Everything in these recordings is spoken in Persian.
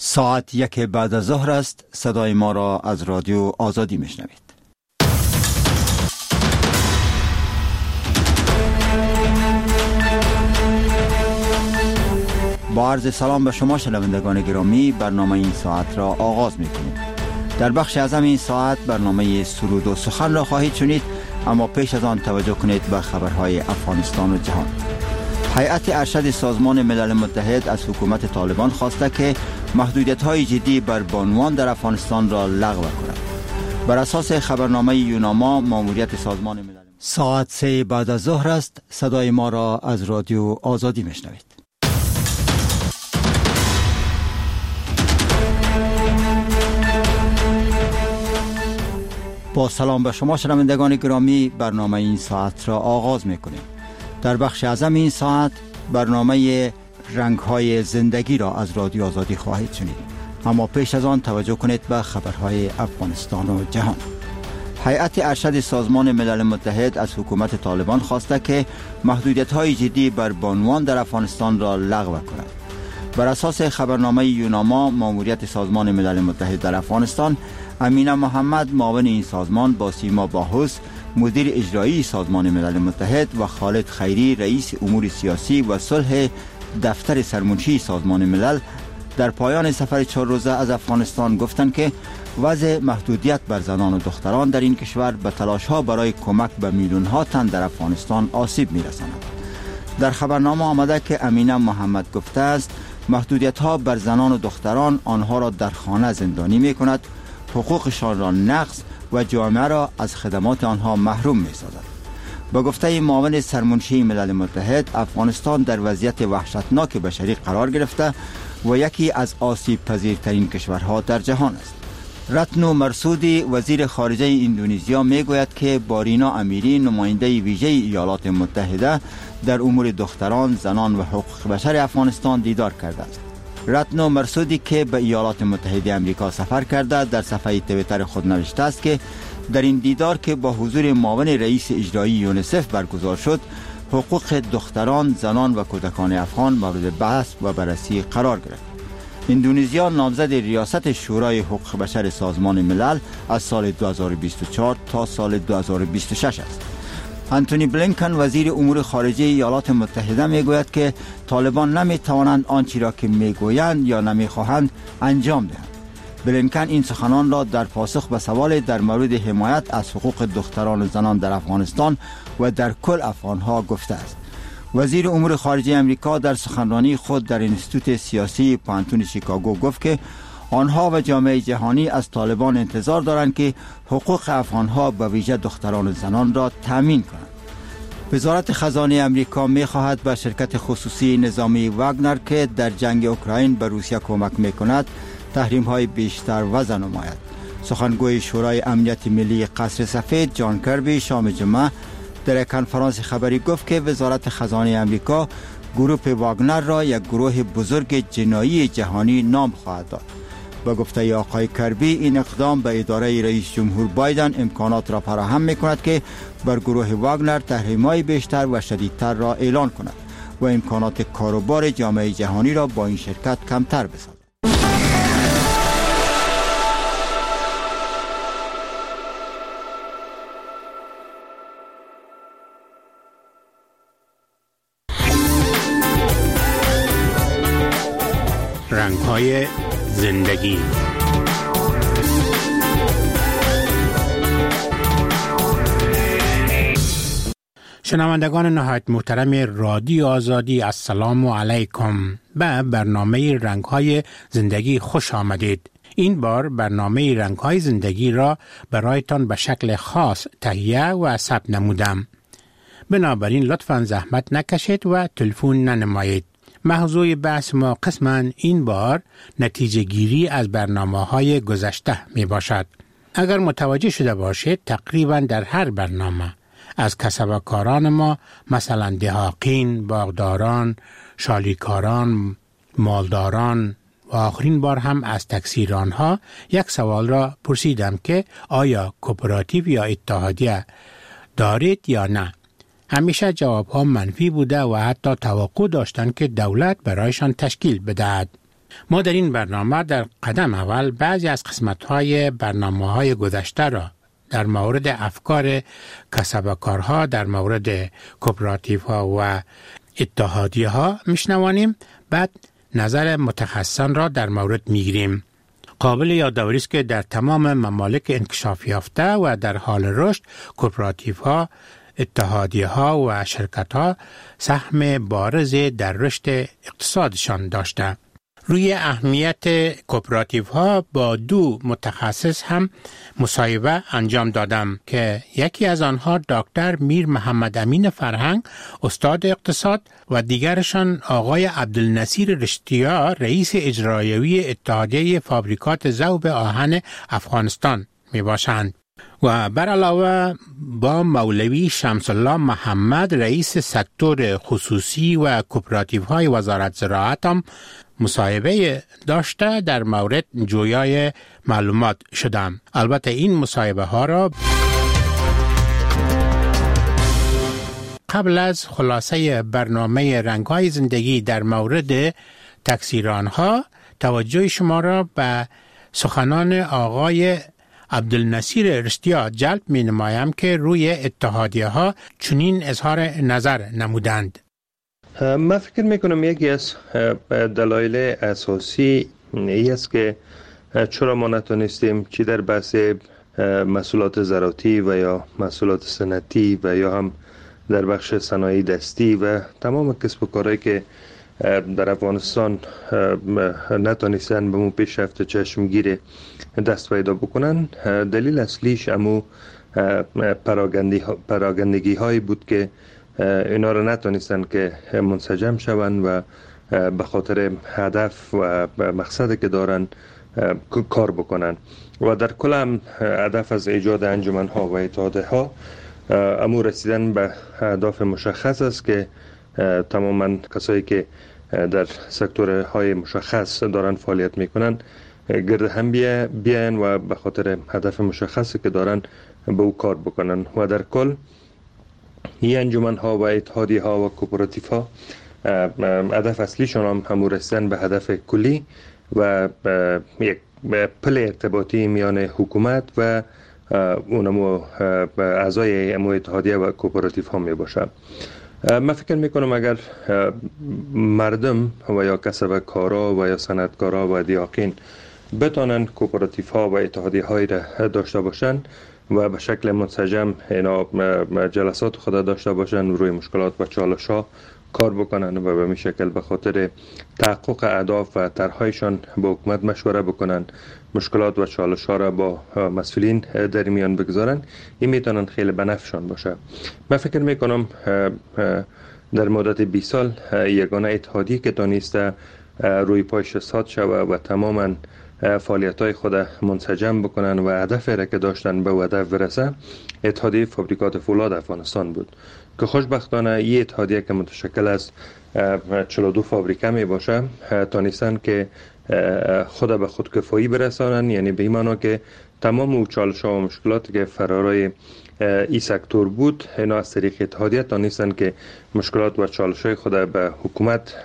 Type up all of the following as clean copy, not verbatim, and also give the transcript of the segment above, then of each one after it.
ساعت 1 بعد از ظهر است. صدای ما را از رادیو آزادی میشنوید. با عرض سلام به شما شنوندگان گرامی، برنامه این ساعت را آغاز میکنیم. در بخش اعظم این ساعت برنامه سرود و سخن را خواهید شنید، اما پیش از آن توجه کنید به خبرهای افغانستان و جهان. هیئت ارشد سازمان ملل متحد از حکومت طالبان خواسته که محدودیت‌های جدی بر بانوان در افغانستان را لغو کند. بر اساس خبرنامه یوناما، ماموریت سازمان ملل ساعت 3 بعد از ظهر است. صدای ما را از رادیو آزادی میشنوید. با سلام به شما شنوندگان گرامی، برنامه این ساعت را آغاز میکنیم. در بخش اعظم این ساعت برنامه رنگ‌های زندگی را از رادیو آزادی خواهید شنید، اما پیش از آن توجه کنید به خبرهای افغانستان و جهان. هیئت ارشد سازمان ملل متحد از حکومت طالبان خواسته که محدودیت‌های جدی بر بانوان در افغانستان را لغو کند. بر اساس خبرنامه یوناما، ماموریت سازمان ملل متحد در افغانستان، امینه محمد، معاون این سازمان، با سیما باهوس، مدیر اجرایی سازمان ملل متحد، و خالد خیری، رئیس امور سیاسی و صلح دفتر سرمنشی سازمان ملل، در پایان سفر 4 روزه از افغانستان گفتند که وضع محدودیت بر زنان و دختران در این کشور به تلاش‌ها برای کمک به میلیون‌ها تن در افغانستان آسیب می‌رساند. در خبرنامه آمده که امینه محمد گفته است محدودیت‌ها بر زنان و دختران آنها را در خانه زندانی می‌کند، حقوقشان را نقض و جامعه را از خدمات آنها محروم می‌سازد. با گفته معاون سرمنشی ملل متحد، افغانستان در وضعیت وحشتناک بشری قرار گرفته و یکی از آسیب پذیرترین کشورها در جهان است. رتنو مرسودی، وزیر خارجه اندونزیا، میگوید که بارینا امیری، نماینده ویژه ایالات متحده در امور دختران، زنان و حقوق بشر افغانستان دیدار کرده است. رتنو مرسودی که به ایالات متحده آمریکا سفر کرده، در صفحه توییتر خود نوشته است که در این دیدار که با حضور معاون رئیس اجرایی یونیسف برگزار شد، حقوق دختران، زنان و کودکان افغان مورد بحث و بررسی قرار گرفت. اندونزیا نامزد ریاست شورای حقوق بشر سازمان ملل از سال 2024 تا سال 2026 است. انتونی بلینکن، وزیر امور خارجه ایالات متحده، میگوید که طالبان نمیتوانند آنچه را که میگویند یا نمیخواهند انجام دهند. بلینکن این سخنان را در پاسخ به سوال در مورد حمایت از حقوق دختران و زنان در افغانستان و در کل افغانها گفته است. وزیر امور خارجه امریکا در سخنرانی خود در انستیتوت سیاسی پانتون شیکاگو گفت که آنها و جامعه جهانی از طالبان انتظار دارند که حقوق افغانها به ویژه دختران و زنان را تامین کنند. وزارت خزانه امریکا می‌خواهد به شرکت خصوصی نظامی واگنر که در جنگ اوکراین به روسیه کمک می‌کند تحریم‌های بیشتر وضع نماید. سخنگوی شورای امنیت ملی قصر سفید جان کربی شام جمعه در کنفرانس خبری گفت که وزارت خزانه امریکا گروه واگنر را یک گروه بزرگ جنایی جهانی نام خواهد داد. با گفته آقای کربی، این اقدام به اداره رئیس جمهور بایدن امکانات را فراهم می‌کند که بر گروه واگنر تحریم‌های بیشتر و شدیدتر را اعلان کند و امکانات کاروبار جامعه جهانی را با این شرکت کمتر بسازد. رنگ‌های زندگی. شنوندگان نهایت محترم رادیو آزادی، السلام علیکم. به برنامه رنگ‌های زندگی خوش آمدید. این بار برنامه رنگ‌های زندگی را برایتان به شکل خاص تهیه و ثبت نمودم. بنابراین لطفاً زحمت نکشید و تلفن ننمایید. موضوع بحث ما قسماً این بار نتیجه گیری از برنامه‌های گذشته می باشد. اگر متوجه شده باشید، تقریباً در هر برنامه از کسبکاران ما، مثلا دهاقین، باغداران، شالیکاران، مالداران و آخرین بار هم از تکثیرانها یک سوال را پرسیدم که آیا کوپراتیو یا اتحادیه دارید یا نه؟ همیشه جوابها منفی بوده و حتی توقع داشتند که دولت برایشان تشکیل بدهد. ما در این برنامه در قدم اول بعضی از قسمت‌های برنامه‌های گذشته را در مورد افکار کسب‌وکارها، در مورد کوپراتیوها و اتحادیه‌ها میشنوانیم. بعد نظر متخصصان را در مورد میگیریم. قابل یادآوری است که در تمام ممالک انکشاف یافته و در حال رشد کوپراتیوها، اتحادیه‌ها و شرکت‌ها سهم بارز در رشد اقتصادشان داشته. روی اهمیت کوپراتیوها با دو متخصص هم مصاحبه انجام دادم که یکی از آنها دکتر میر محمد امین فرهنگ استاد اقتصاد و دیگرشان آقای عبدالنصیر رشتیا رئیس اجرایی اتحادیه فابریکات ذوب آهن افغانستان می باشند. و بر علاوه با مولوی شمس الله محمد رئیس سکتور خصوصی و کوپراتیوهای وزارت زراعت هم مصاحبه داشته در مورد جویای معلومات شدم. البته این مصاحبه ها را قبل از خلاصه برنامه رنگ‌های زندگی در مورد تکثیرآنها توجه شما را به سخنان آقای عبدالنصیر رشتیا جلب می نمایم که روی اتحادیه ها چنین اظهار نظر نمودند. من فکر میکنم یکی از دلایل اساسی این است که چرا ما نتونستیم چی در بحث محصولات زراعتی و یا محصولات صنعتی و یا هم در بخش صنایع دستی و تمام کسب و کارهایی که در افغانستان نتونستن به مو پیشرفت چشمگیر دست پیدا بکنن. دلیل اصلیش امو پراگندگی هایی بود که اینا رو نتونستن که منسجم شوند و به خاطر هدف و مقصدی که دارن کار بکنن و در کل هم هدف از ایجاد انجمن ها و اتحادیه ها امو رسیدن به اهداف مشخص است که تماما کسایی که در سکتورهای مشخص دارن فعالیت میکنن گرد هم بیان و به خاطر هدف مشخصی که دارن به او کار بکنن و در کل این انجمن ها و اتحادیه ها و کوپراتیو ها هدف اصلیشون هم همو رسیدن به هدف کلی و یک پل ارتباطی میان حکومت و اونمو اعضای امو اتحادیه و کوپراتیو ها می باشه. من فکر میکنم اگر مردم و یا کسب کارا و یا صنعتکارا و دیاقین بتانن کوپراتیو ها و اتحادیه های را داشته باشن و به شکل منسجم اینا جلسات خود داشته باشن روی مشکلات و چالش ها کار بکنن و به این شکل به خاطر تحقق اهداف و طرحهایشان با حکومت مشوره بکنن، مشکلات و چالش ها را با مسئولین در میان بگذارن، این میتونن خیلی بنفعشان باشه. من فکر میکنم در مدت 20 سال یگانه اتحادیه که تانسته روی پایش ساد شوه و تماما فعالیت های خود منسجم بکنن و هدف را که داشتن به هدف برسه اتحادیه فابریکات فولاد افغانستان بود که خوشبختانه این اتحادیه که متشکل از 42 فابریکه می باشه تانستن که خود به خودکفایی برسانن، یعنی به این معنا که تمام او چالش ها و مشکلاتی که فرارای این سکتور بود اینا از طریق اتحادیه تانستن که مشکلات و چالش های خود به حکومت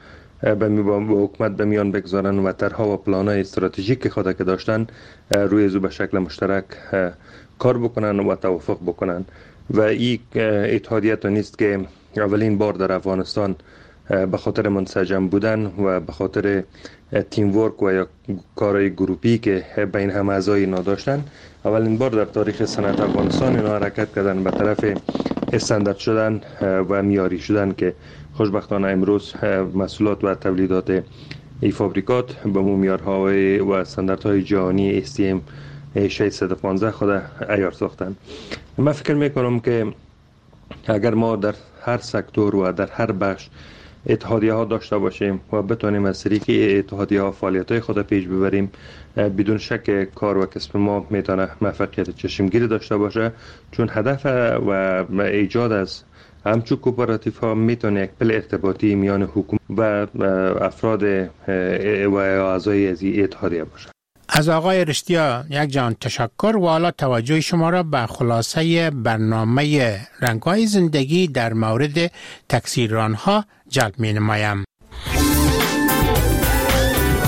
به میان بگذارن و طرحها و پلان‌های استراتژیک خود که داشتن روی زو به شکل مشترک کار بکنن و توافق بکنن و این اتحادیه تانست که اولین بار در افغانستان به خاطر منسجم بودن و به خاطر تیم ورک و یا کارهای گروپی که بین هم اعضای اینا داشتن اولین بار در تاریخ صنعت افغانستان اینا حرکت کردن به طرف استاندارد شدن و معیاری شدن که خوشبختانه امروز محصولات و تولیدات این فابریکات به معیارها و استانداردهای جهانی STM 615 خود عیار ساختن. من فکر میکنم که اگر ما در هر سکتور و در هر بخش اتحادیه ها داشته باشیم و بتونیم از طریق اتحادیه ها فعالیت های خود پیش ببریم، بدون شک کار و کسب ما میتونه موفقیت چشمگیری داشته باشه، چون هدف و ایجاد از همچون کوپراتیو ها میتونه یک پل ارتباطی میان حکومت و افراد و اعضای از اتحادیه باشه. از آقای رشتیا یک جان تشکر و حالا توجه شما را به خلاصه برنامه رنگ‌های زندگی در مورد تکثیرآنها جلب می نمایم.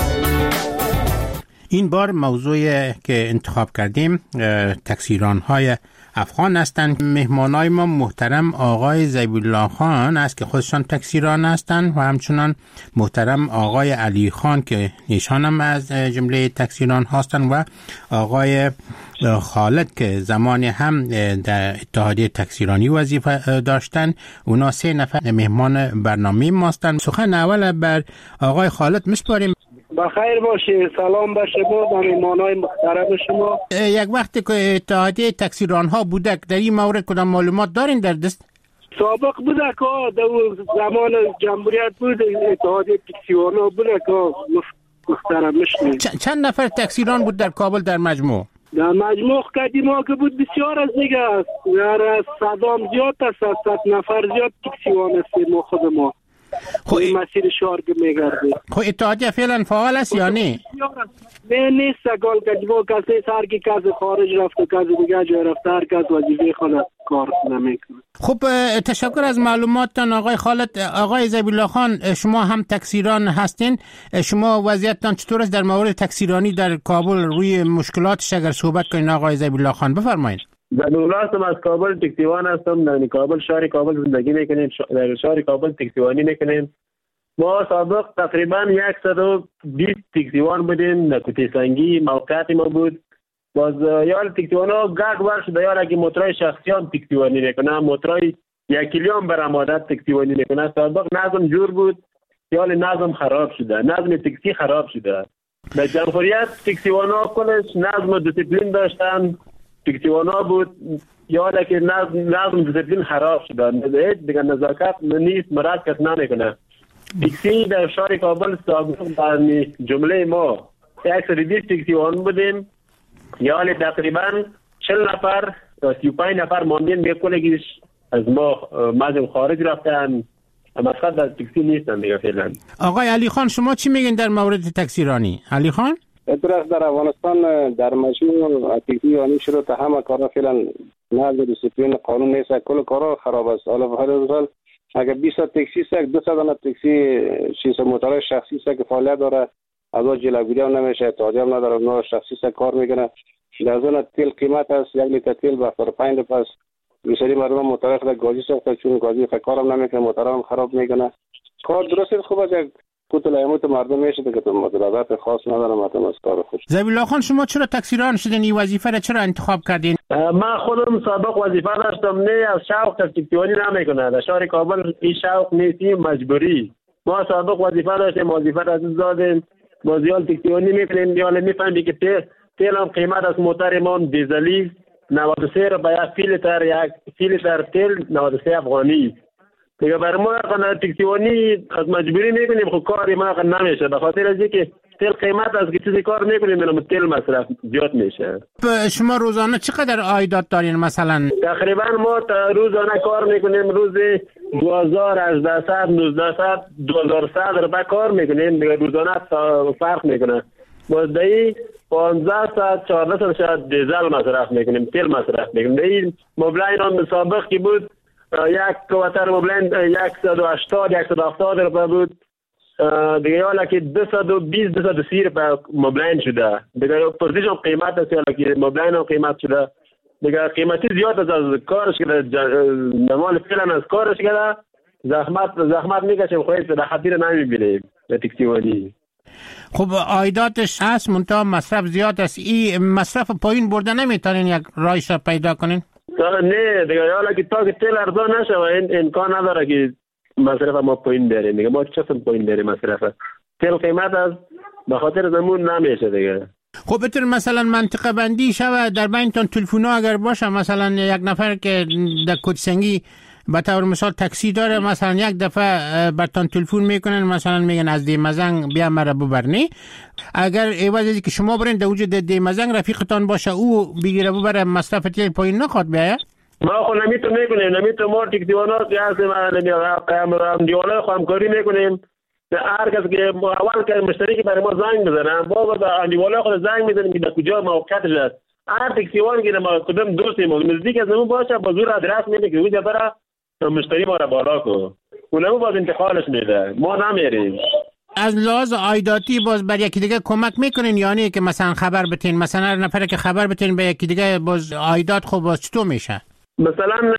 این بار موضوع که انتخاب کردیم تکثیران‌های افغان هستند. مهمانای ما محترم آقای ذبیحالله خان است که خودشان تکثیران هستند و همچنان محترم آقای علی خان که ایشان هم از جمله تکثیران هستند و آقای خالد که زمانی هم در اتحادیه تکثیرانی وظیفه داشتند. اونا 3 نفر مهمان برنامه ما هستند. سخن اول بر آقای خالد میسپاریم. بخیر باشه. سلام به شما و مهمانای محترم شما. یک وقتی که اتحادیه تکثیران ها بوده در این مورد کدام معلومات دارین در دست؟ سابق بوده که در زمان جمهوریت بود اتحادیه تکثیران ها بوده که محترم میشنید. چند نفر تکثیران بود در کابل در مجموع؟ در مجموع قدیما که بود بسیار از دیگه است. در صدام زیاد است، 100 نفر زیاد تکثیران است ما خود ما. این مسیر شهر که میگرده. خب اتحادیه فعلا فعال است یا نه؟ نه نیست. سگال کجبا کسی هر کی کسی خارج رفت و کسی دیگه جای رفت، هر کس وظیفه خود کار نمیکنه. خب تشکر از معلوماتتان آقای خالد. آقای ذبیحالله خان شما هم تکثیران هستین، شما وضعیتتان چطور است در مورد تکثیرانی در کابل؟ روی مشکلاتش اگر صحبت کنین آقای ذبیحالله خان بفرمایید. در دولتم از کابل تکثیران هستم. در کابل شهر کابل زندگی میکنیم. در شهر کابل تکثیرانی میکنیم. ما سابق تقریبا 120 تکثیران بودیم. در کوته سنگی موقعیت ما بود. باز یال تکثیران ها گرد ور شده. یال اگه موترای شخصیان تکثیرانی میکنه، موترای 1 کیلوم برآمدت تکثیرانی میکنه. سابق نظم جور بود، یال نظم خراب شده، نظم تکثیر خراب شده. در جمهوریت تکثیران ها کلش نظم و دیسیپلین داشتن. تکثیران بود یاد که نظم دیسیپلین خراب شده. دیگه نزاکت نیست، مراد کس نمیکنه. تکثیر در شهر کابل سابق در جمله ما 120 تکثیران بودیم. یاد تقریبا 40 نفر 35 نفر ماندین به کلگیش از ما مجموع خارج رفتن. مسخط در تکثیر نیستن دیگه فعلا. آقای علی خان شما چی میگین در مورد تکثیرانی؟ علی خان ادراس در افغانستان در مجموع تکثیرانی شروع تا همه کارا فعلا نظم دیسیپلین قانون نیست، کل کارا خراب است. حالا به هر حال اگر 20 تاکسی است، 200 دانه تاکسی 600 موتور شخصی است که فعالیت داره، از اون جلوگیری هم نمیشه، اتحادیه هم نداره، اونها شخصی است کار میکنه. در زون تیل قیمت است، 1 لیتر تیل به 75 روپیه است. بسیاری مردم موتور خود گازی ساخته، چون گازی کارم نمیکنه، موتور هم خراب میکنه. کار درست خوب است، کوتاه ایموت مردم میشه که تو مدرسات خاص ندارم مردم از کار خود. ذبیحالله خان شما چرا تکثیران شدین؟ این وظیفه را چرا انتخاب کردین؟ من خودم سابق وظیفه داشتم، نه از شوق تکثیرانی نمیکنه. در شهر کابل این شوق نیست، مجبوری. ما سابق وظیفه داشتیم، وظیفه را دادیم، بازیال تکثیرانی میکنیم. یا میفهمی که تیل هم قیمت از موتور ما دیزلی 93 روپیه فی لیتر تیل 93 افغانی. دیگه برای ما قناعت تکثیرانی از مجبوری میکنیم، خب کاری ما نمیشه، به خاطر از اینکه تیل قیمت از که چیزی کار میکنیم منم تیل مصرف زیاد میشه. شما روزانه چقدر عایدات دارین مثلا؟ تقریبا ما روزانه کار میکنیم، روز 2800 1900 2100 روپیه کار میکنیم. دیگه روزانه فرق میکنه. باز دایی 1500 1400 شاید دیزل مصرف میکنیم، تیل مصرف میکنیم. دایی مبلغ اون سابق کی بود یک کواتر مبلند 180 170 روپیه بود. دیگه حالا که 220 230 روپیه مبلند شده. دیگه پرزیش هم قیمت است، حالا که مبلند هم قیمت شده. دیگه قیمتی زیاد است از کارش که نمال فعلا از کارش که زحمت میکشیم، خواهید در خطیر نمیبینیم در تکثیرانی. خب عایداتش هست منتها مصرف زیاد است. این مصرف پایین برده نمیتونین یک راهش پیدا کنین؟ نه دیگه حالا که تا که تیل ارزان نشه و این امکان نداره که مصرف ما پایین بریم. دیگه ما چطور پایین بریم مصرف؟ تیل قیمت از به خاطر زمون نمیشه دیگه. خب بتون مثلا منطقه بندی شوه در بینتون تلفن ها اگر باشه، مثلا یک نفر که در کوتسنگی به طور مثال تاکسی داره، مثلا یک دفعه برتان تلفن میکنن، مثلا میگن از دیمزنگ بیا مرا ببرنی. اگر عوضی که شما برین در وجود دیمزنگ رفیقتان باشه او بگیره ببره، مصرف تیل پایین نخواد بیاید؟ ما خو نمیتون میکنیم، نمیتون ما تکثیرانات یا هم دیواله خو همکاری میکنیم. هر کس که اول که مشتری که برای ما زنگ بزنن، با دیواله خود زنگ میزنیم که در کجا موقعیتش است. هر تکثیران که ما کدام دوستیم نزدیک از اون باشه با زور ادرس میده که اونجا برا مشتری ما را بالا کو. اونم باز انتقالش میده، ما نمیریم. از لحاظ عایداتی باز بر یکی دیگه کمک میکنین، یعنی که مثلا خبر بتین، مثلا هر نفر که خبر بتین به یکی دیگه باز عایدات خوب باز چطور میشه؟ مثلا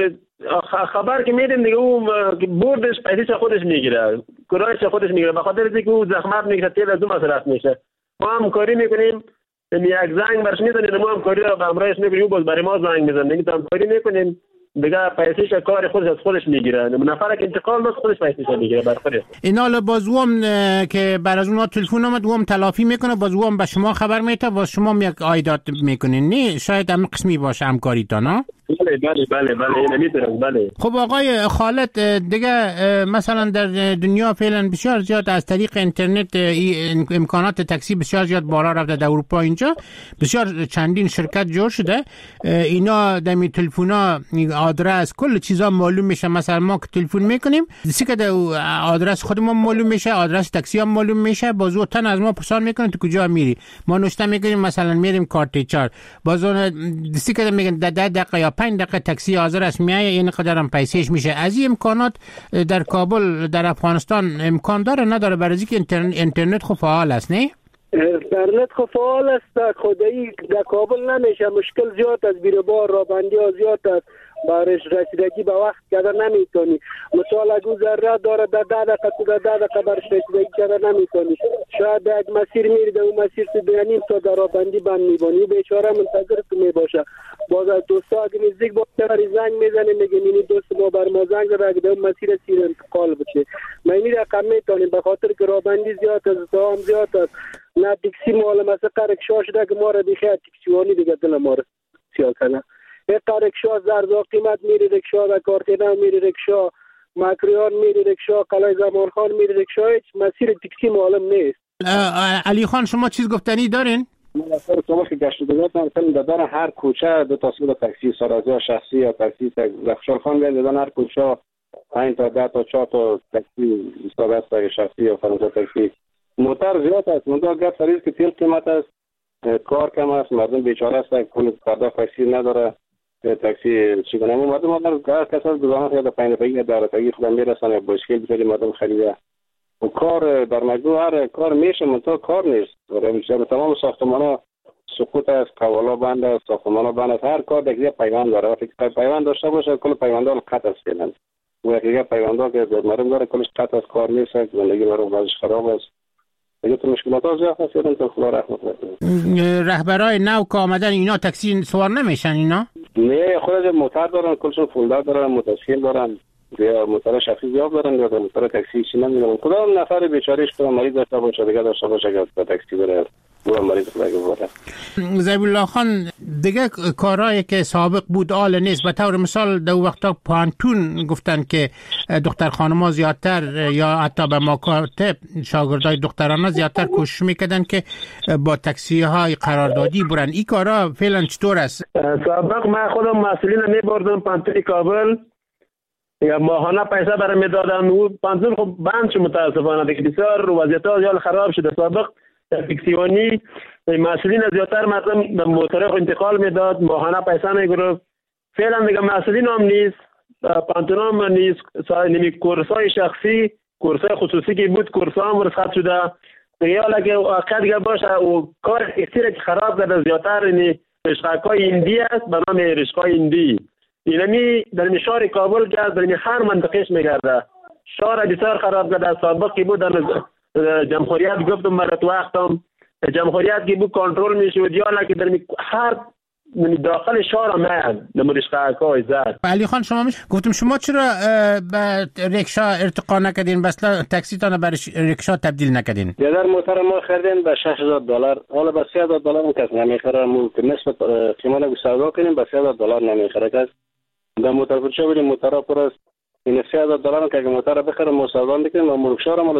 خبر که میدیم دیگه اون بردش پیسش خودش میگیره، کرایش خودش میگیره، به خاطر اینکه اون زحمت میکشه، تیل از اون مصرف میشه. ما هم کاری میکنیم، یک زنگ برش میزنیم، ما هم کاری رو به همراهش میکنیم، اون باز برای ما زنگ میزنه، دیگه هم کاری میکنیم دیگه، پیسش کار خودش از خودش میگیره، نفر که انتقال داد خودش پیسش میگیره بر خودش. اینا بازوام که بر از اونها تلفن اومد وام تلافی میکنه، بازوام به شما خبر میده، باز شما یک عایدات میکنین. نه شاید هم قسمی باشه همکاریتان ها؟ بله نمیتونم. بله. خب آقای خالد، دیگه مثلا در دنیا فعلا بسیار زیاد از طریق اینترنت امکانات تاکسی بسیار زیاد بالا رفته. در اروپا اینجا بسیار چندین شرکت جور شده، اینا دمی تلفونا آدرس کل چیزا معلوم میشه. مثلا ما که تلفن میکنیم دیگه آدرس خودمون معلوم میشه، آدرس تاکسی هم معلوم میشه، بازو تن از ما پرسان میکنه تو کجا میری، ما نوشته میکنیم مثلا میریم کارتیچار، بازو دیگه میگن 10 دقیقه یا 5 دقیقه تاکسی حاضر است میایه، این قدر هم پیسهش میشه. از این امکانات در کابل در افغانستان امکان داره نداره؟ برای اینکه اینترنت خب فعال است. نه اینترنت خب فعال است، خدایی در کابل نمیشه، مشکل زیاد است، بیروبار رابندی ها زیاد است، برش رسیدگی به وقت کردن نمیتونی. مثال اگه ذره داره در 10 دقیقه برش رسیدگی کردن نمیتونی، شاید یک مسیر میری در اون مسیر تو 2.5 تا در رابندی بند میبانی، بیچاره منتظر تو میباشه. باز از دوستا اگه نزدیک باشه زنگ میزنه میگه اینی دوست ما بر ما زنگ زده اگه در اون مسیر سیر انتقال بشه، ما اینی رقم میتونیم به خاطر که رابندی زیاد است، زحام زیاد است. نه تاکسی مال مثلا رکشا شده که ما را دیگه تاکسیوانی دیگه دل ما را سیاه کنه. یک رکشا زرزا قیمت میری، رکشا در کارتینا میری، رکشا مکریان میری، رکشا قلعه زمان خان میری، رکشا هیچ مسیر تاکسی معلوم نیست. علی خان شما چیز گفتنی دارین؟ مثلا شما که گشت گذار مثلا در هر کوچه دو تا سودا تاکسی سرازی شخصی یا تاکسی رخشان خان میاد، هر کوچه 5 تا 10 تا 4 تا تاکسی سرازی شخصی یا فرانسه تاکسی. موتر زیاد است، موتر گفت سریز که تیل قیمت است، کار کم است، مردم بیچاره است، کل پرداخت تاکسی نداره، تاکسی چی کنم مردم هر کس از گذران یا 5 دقیقه در تاکسی خودم میرسن، بسکل بزنی مردم خریده و کار در مجموع هر کار میشه، منتها کار نیست. در تمام ساختمان‌ها سقوط است، قوالا بند است، ساختمان‌ها بند است، هر کار دیگه پیوند داره، وقتی پیوند داشته باشه کل پیوندها قطع است فعلا، و دیگه پیوندها که مردم داره کلش قطع است، کار نیست، زندگی مردم بازش خراب است. دیگه تو مشکلات زیاد هست، تو خدا رحمت کنه. رهبرای نو که آمدن اینا تاکسی سوار نمیشن اینا؟ نه خودش موتر دارن، کلشون فولدار دارن، موتورسیکل دارن، یا موتور شخصی زیاد دارن یا موتور تاکسی چی نمیدونم. کدام نفر بیچارهش که مریض داشته باشه دیگه داشته باشه که تاکسی بره و مریض بره. ضیاء الله خان، دیگه کارهایی که سابق بود آل نیست. به طور مثال در وقتا پانتون گفتن که دختر خانم‌ها زیادتر یا حتی به مکاتب شاگردای دخترانه زیادتر کوشش میکردن که با تاکسی های قراردادی برن. این کارا فعلا چطور است؟ سابق من خودم مسئولین میبردم پانتون کابل یا ماهانه پیسه برام میدادن، و پانتون خب بند شد متاسفانه دیگه، بسیار وضعیت ها خراب شده. سابق تاکسیوانی مسئولین زیادتر مردم به موتور انتقال میداد، ماهانه پیسه میگرفت. فعلا دیگه مسئولین هم نیست، پانتون هم نیست، نمی کورسای شخصی، کورسای خصوصی که بود کورسا هم رخصت شده دیگه. حالا که واقعا دیگه باشه و کار اکثر که خراب کرده زیادتر این رشقه‌های هندی است، به نام رشقه‌های هندی. اینمی در شهر کابل که در هر منطقهش میگرده، شهر بسیار خراب کرده. سابقی بود در جمهوریت گفتم برات وقتم جمهوریت که بود کنترل میشود، یا نه که در هر داخل شهر میاد نمایشگاه‌های زد. علی خان شما گفتم شما چرا به رکشا ارتقا نکردین، بس تاکسی تان به رکشا تبدیل نکردین؟ در موتور ما خریدیم به $6,000، حالا به $3,000 کس نمیخره، مو نسبت قیمت سودا کنیم به $3,000 نمیخره کس. در موتور فروش بریم موتورا پر است، این $3,000 که موتور بخره مساوات میکنیم و مرکشا را مال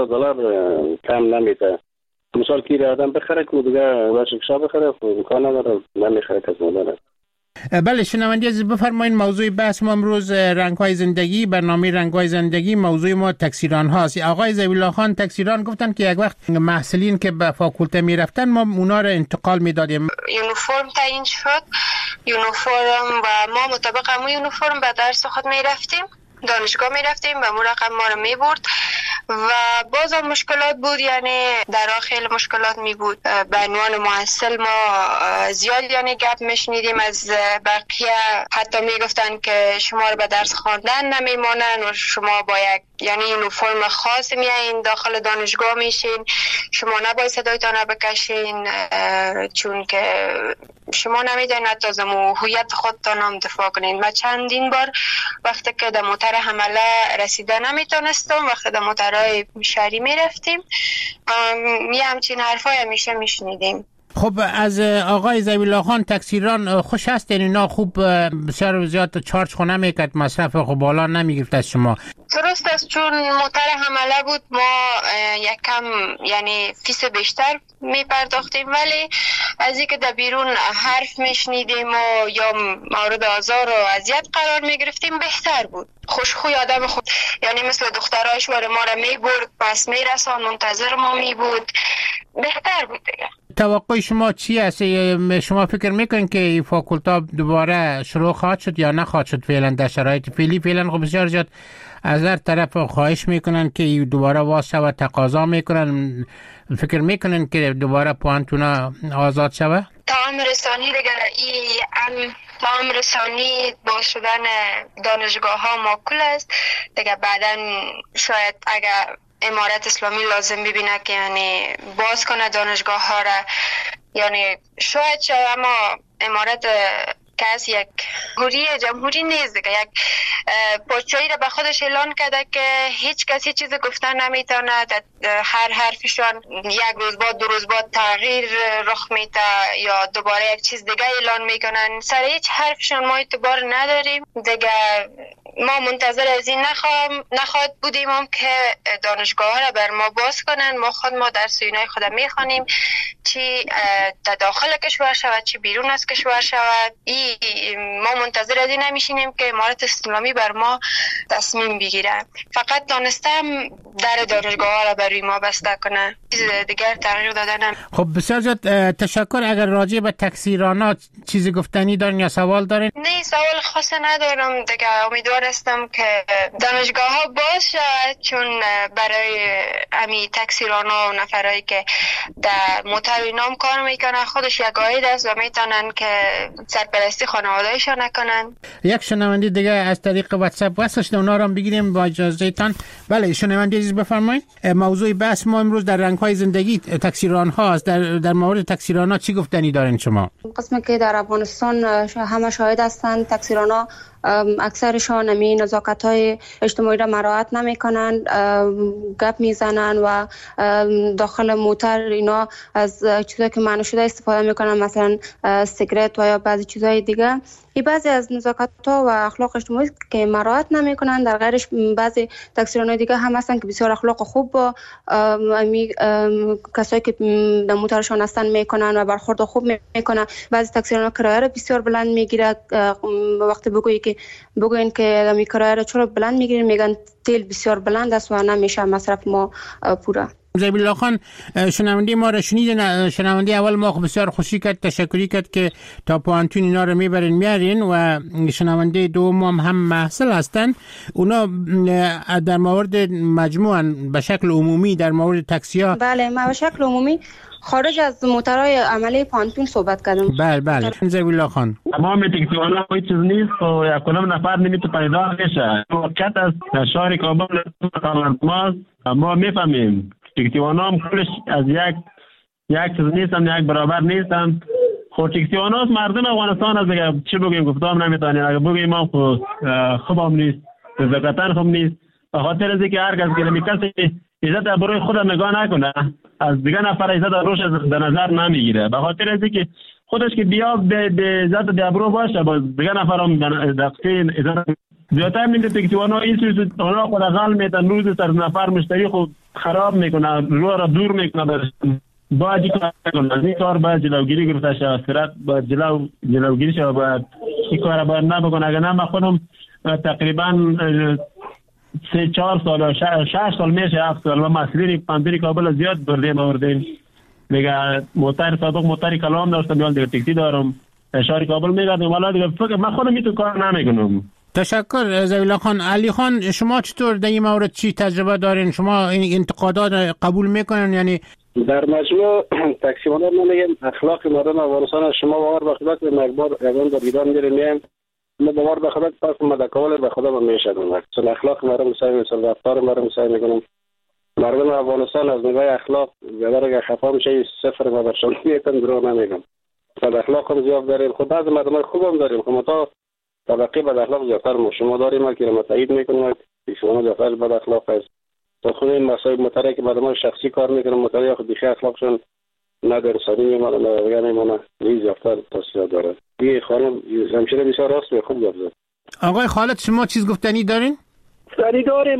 $2,500 کم نمیته. مثال کی آدم بخره که دیگه رکشا بخره امکان نداره، نمیخره کس نداره. بله شنوندگان عزیز بفرمایید موضوع بحث ما امروز رنگ‌های زندگی، برنامه رنگ‌های زندگی، موضوع ما تاکسیران هاست. آقای ضیاء الله خان تاکسیران گفتن که یک وقت محصلین که به فاکولته میرفتن ما اونا رو انتقال میدادیم. یونیفرم تعیین شد، یونیفرم و ما مطابق همون یونیفرم به درس خود میرفتیم. دانشگاه می رفتیم و رقم ما رو می برد و باز هم مشکلات بود، یعنی در خیلی مشکلات می بود. به عنوان محصل ما زیاد یعنی گپ میشنیدیم از بقیه، حتی می گفتن که شما رو به درس خواندن نمیمانن و شما باید یعنی یونیفرم خاص میایین داخل دانشگاه میشین، شما نباید صدایتان بکشین چون که شما نمیدونید تازه هویت خودتان هم دفاع کنین. من چندین بار وقتی که در موتر حمله رسیده نمیتونستم، وقتی در موترهای شهری میرفتیم یه همچین حرفای همیشه میشنیدیم. خب از آقای ذبیح خان تکثیران خوش هستین؟ اینا خوب بسیار زیاد چارج خونه میکرد، مصرف خب بالا نمیگرفت از شما؟ درست است، چون موتر حمله بود ما یکم یعنی فیس بیشتر میپرداختیم، ولی از اینکه در بیرون حرف میشنیدیم و یا مورد آزار و اذیت قرار میگرفتیم بهتر بود. خوشخوی آدم خود یعنی مثل دخترایش واره ما را میبرد، پس میرسان، منتظر ما میبود، بهتر بود دیگه. توقع شما چی است؟ شما فکر میکنین که فاکولتا دوباره شروع خواهد شد یا نخواهد شد؟ فعلا در شرایط فعلا خب بسیار زیاد از هر طرف خواهش میکنن که دوباره واس شود، تقاضا میکنن. فکر میکنن که دوباره پوانتونا آزاد شود؟ تمام رسانی دیگه تمام رسانی با شدن دانشگاه ها معقول است دیگه. بعدا شاید اگر امارت اسلامی لازم ببینه که یعنی باز کنه دانشگاه ها را، یعنی شاید اما امارت کس یک جمهوری نیست دیگه، یک پادشاهی را به خودش اعلان کرده که هیچ کسی چیز گفتن نمیتونه. هر حرفشان یک روز بعد 2 روز بعد تغییر رخ میده یا دوباره یک چیز دیگه اعلان میکنن. سر هیچ حرفشان ما اعتبار نداریم دیگه. ما منتظر از این نخواهد بودیم هم که دانشگاه ها را بر ما باز کنن. ما در سوینای خود میخوانیم، چی در داخل کشور شود چی بیرون از کشور شود. ما منتظر از این نمیشینیم که امارت اسلامی بر ما تصمیم بگیره. فقط دانستم در دانشگاه ها را برای ما بسته کنه، چیز دیگر تغییر دادن. خب بسیار زیاد تشکر. اگر راجع به تکثیرانات چیزی گفتنی دارین یا سوال دارین؟ نه، سوال خاص ندارم دیگه. امیدوار هستم که دانشگاه ها باز شود، چون برای امی تکثیرانا و نفرایی که در موتر اینام کار میکنن خودش یک عاید است و میتونن که سرپرستی خانواده‌ایشان نکنن. یک شنونده دیگه از طریق واتساپ وصلش اونا رو بگیریم با اجازهتان. بله شنونده عزیز بفرمایید. موضوع بحث ما امروز در رنگ‌های زندگی تکثیران هاست. در مورد تکثیران‌ها چی گفتنی دارین شما؟ قسمی که در افغانستان همه شاهد هستند تکثیران‌ها اکثرشان همی نزاکت‌های اجتماعی را مراعات نمی‌کنند، گپ میزنن و داخل موتر اینا از چیزایی که منع شده استفاده میکنن، مثلا سیگرت و یا بعضی چیزهای دیگه. این بعضی از نزاکت‌ها و اخلاق اجتماعی که مراعات نمی‌کنن. در غیرش بعضی تکثیران‌های دیگه هم هستن که بسیار اخلاق خوب با کسایی که در موترشان هستن میکنن و برخورد خوب میکنن. بعضی تکثیران‌ها کرایه را بسیار بلند میگیرن. وقتی بگوین که می کرایه را چرا بلند میگیرین، میگن تیل بسیار بلند است و نمیشه مصرف ما پوره. ذبیح خان شنونده ما را شنیدین. شنونده اول ما بسیار خوشی کرد، تشکری کرد که تا پوانتون اینا را میارین و شنونده دوم هم محصل هستند. اونا در مورد مجموعاً به شکل عمومی در مورد تاکسی‌ها. بله ما به شکل عمومی خارج از موترهای عملی پانتون صحبت کردم. بله ذبیح خان تمام تکسیوانا کوئی چیز نیست و یا کدام نفر نمیتونه پیدا بشه. وقت از شهر کابل ما میفهمیم تکسیوانا هم کلش از یک چیز نیستن، یک برابر نیستن. خود تکسیوانا مردم افغانستان از دیگه چی بگیم گفتم نمیتونیم. اگه بگیم ما خوب هم نیست، زکاتن خوب نیست. به خاطر از اینکه هر کس که کسی عزت ابروی خود نگاه نکنه، از دیگه نفر عزت روش در نظر نمیگیره. به خاطر از اینکه خودش که بیا به عزت ابرو باشه، با دیگه نفر هم دقیقاً عزت زیادتر میده. تکسیوانا این چیز اونا خود غل میتن، روز سر نفر مشتری خود خراب میکنه، رو را دور میکنه. باید این کار کنه، از این کار باید جلوگیری گرفته شود. فرات باید جلوگیری شود، باید این کار باید نبکنه. اگر نه من خودم تقریبا 3-4 سال 6 سال میشه 7 سال و مسئولین پانتون کابل زیاد بردیم. میگه موتر سابق موتر کلام داشتم، یا دیگه تاکسی دارم شهر کابل میگردم. والا دیگه فکر من خودم این تو کار نمیکنم. تشکر زبیلا خان. علی خان، شما چطور در این مورد چی تجربه دارین؟ شما این انتقادات قبول میکنین؟ یعنی در مجموع تقسیم‌ها من میگم اخلاق مردم افغانستان، شما باور به خدا که مقدار اگه در ایران میریم ما باور به خدا پس مدکول به خدا میشدم، چون اخلاق مردم سعی میکنم، رفتار مردم سعی میکنم. مردم افغانستان از نگاه اخلاق اگر اگه خفا میشه صفر و برشان میتونم درو نمیگم. بد اخلاق هم زیاد داریم، خب بعض مردم خوب هم داریم، خب تا طبقه بد اخلاق زیادتر شما داریم که ما تایید میکنیم شما زیادتر بد اخلاق است. تا خود این مسائل متری که مردم شخصی کار میکنن متری خود بیخی اخلاقشون نه در انسانی میمانه نه دیگر میمانه، ریز یافتر تاثیر داره. این خانم همشیره بسیار راست و خوب گفت. آقای خالد شما چیز گفتنی دارین؟ گفتنی داریم.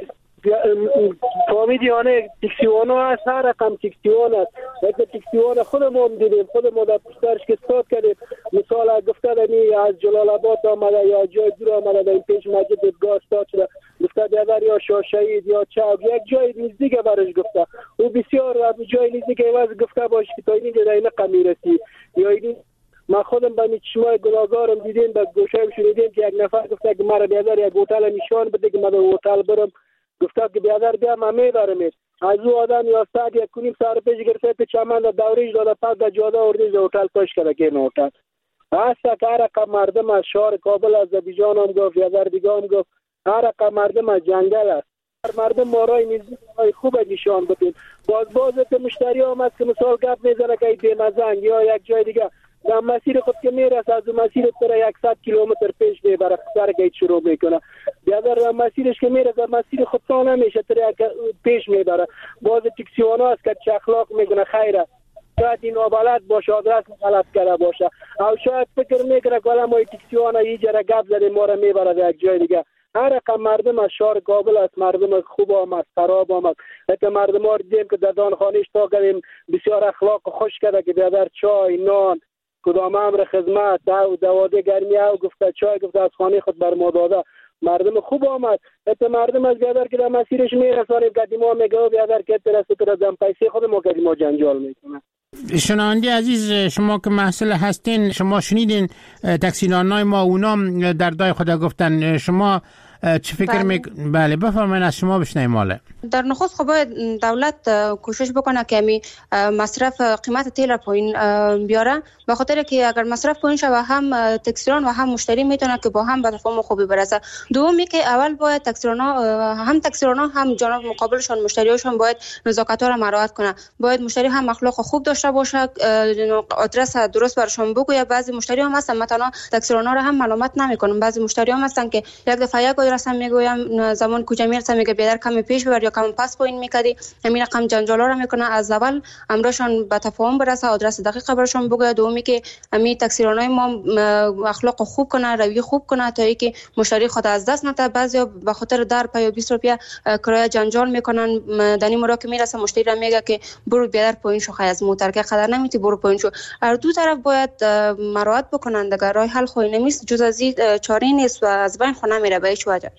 فامیلیانه تکسیوانا هست، هر رقم تکسیوان هست. اگه تکسیوان خودمون دیدیم، خودمون در پشترش که استاد کردیم. مثال گفته دنی از جلال آباد آمده یا جای دور آمده در این پیش مسجد دیدگاه استاد شده، گفته دیگر یا شاهشهید یا چوب یک جای نزدیک برش گفته. او بسیار از جای نزدیک ایواز گفته باش که تا اینی در این رقم میرسی یا اینی. ما خودم با چشمای گناهگارم دیدیم، با گوشه‌ام شنیدیم که یک نفر گفته که مرا بیادر یک هتل نشان بده که من به هتل برم. گفته که بیادر بیا من میبرم. از او آدم یا ساعت یک کنیم سر پیش گرفته تو چمن در دوریش داده پس در جاده اردیز هتل پاش کرده که این هتل. هسته که هر رقم مردم از شهر کابل از زبیجان هم گفت بیادر دیگه هم گفت هر رقم مردم از جنگل است. مردم مارای نزدیک خوب نشان بدیم. باز که مشتری آمد که مثال گپ میزنه که بیمزنگ یا یک جای دیگه در مسیر خود که میرسه از مسیر پر 100 کیلومتر پیش میبره سر گیت شروع میکنه. در مسیرش که میرسه مسیر خود تا نمیشه پیش میبره. باز تکسیوانا هست که چه اخلاق میکنه خیره، شاید این نابلد باشه، آدرس غلط کرده باشه او شاید فکر میکنه که ما تکسیوانا یه جره گپ زدیم ما را میبره در یک جای دیگه. هر رقم مردم از شهر کابل است، مردم خوب آمد، خراب آمد. حتی مردم ها دیدیم که در دانخانه تا کردیم بسیار اخلاق خوش کرده که در چای نان کدام امر خدمت دواده گرمی او گفته چای گفته از خانه خود بر ما داده. مردم خوب آمد. حتی مردم از بیادر که در مسیرش میرسانیم قدیم ها میگه بیادر که درسته که در پیسه خود ما قدیم ها جنجال میکنه. شنونده عزیز، شما که محصل هستین، شما شنیدین تکسیرانای ما اونام در دای خدا گفتن، شما چه فکر بله بفرمایید، از شما بشنویم. ماله در نخست خب باید دولت کوشش بکنه که می مصرف قیمت تیل پایین بیاره، به خاطر که اگر مصرف پایین شه هم تکسیران و هم مشتری میتونه که با هم به تفاهم خوبی برسه. دومی که اول باید تکسیران هم جانب مقابلشون مشتریاشون باید نزاکت ها را مراعات کنه. باید مشتری هم اخلاق خوب داشته باشه، آدرس درست برشون بگویه. بعضی مشتری هم هستن مثلا تکسیران ها را هم ملامت نمیکنن. بعضی مشتری هم هستن که یک دفعه یک آدرس میگویم زمان کجا میرسه میگه بیادر کمی پیش ببر یا کم پاس پایین میکردی، همین رقم جنجالا را میکنه. از اول امرشون به تفاهم برسه، آدرس دقیق برشون بگه. دومی که همین تکسیرانای ما اخلاق خوب کنه، روی خوب کنه تا اینکه مشتری خود از دست نده. بعضیا به خاطر در پای 20 روپیه کرایه جنجال میکنن. دنی مرا که میرسه مشتری را میگه که برو بیادر پایین شو، خیلی از موتر که قدر نمیتی برو پایین شو. هر دو طرف باید مراعات بکنن. دیگه راه حل خو نمیست، جز از این چاره نیست و از بین خو نمیره به هیچ وجه.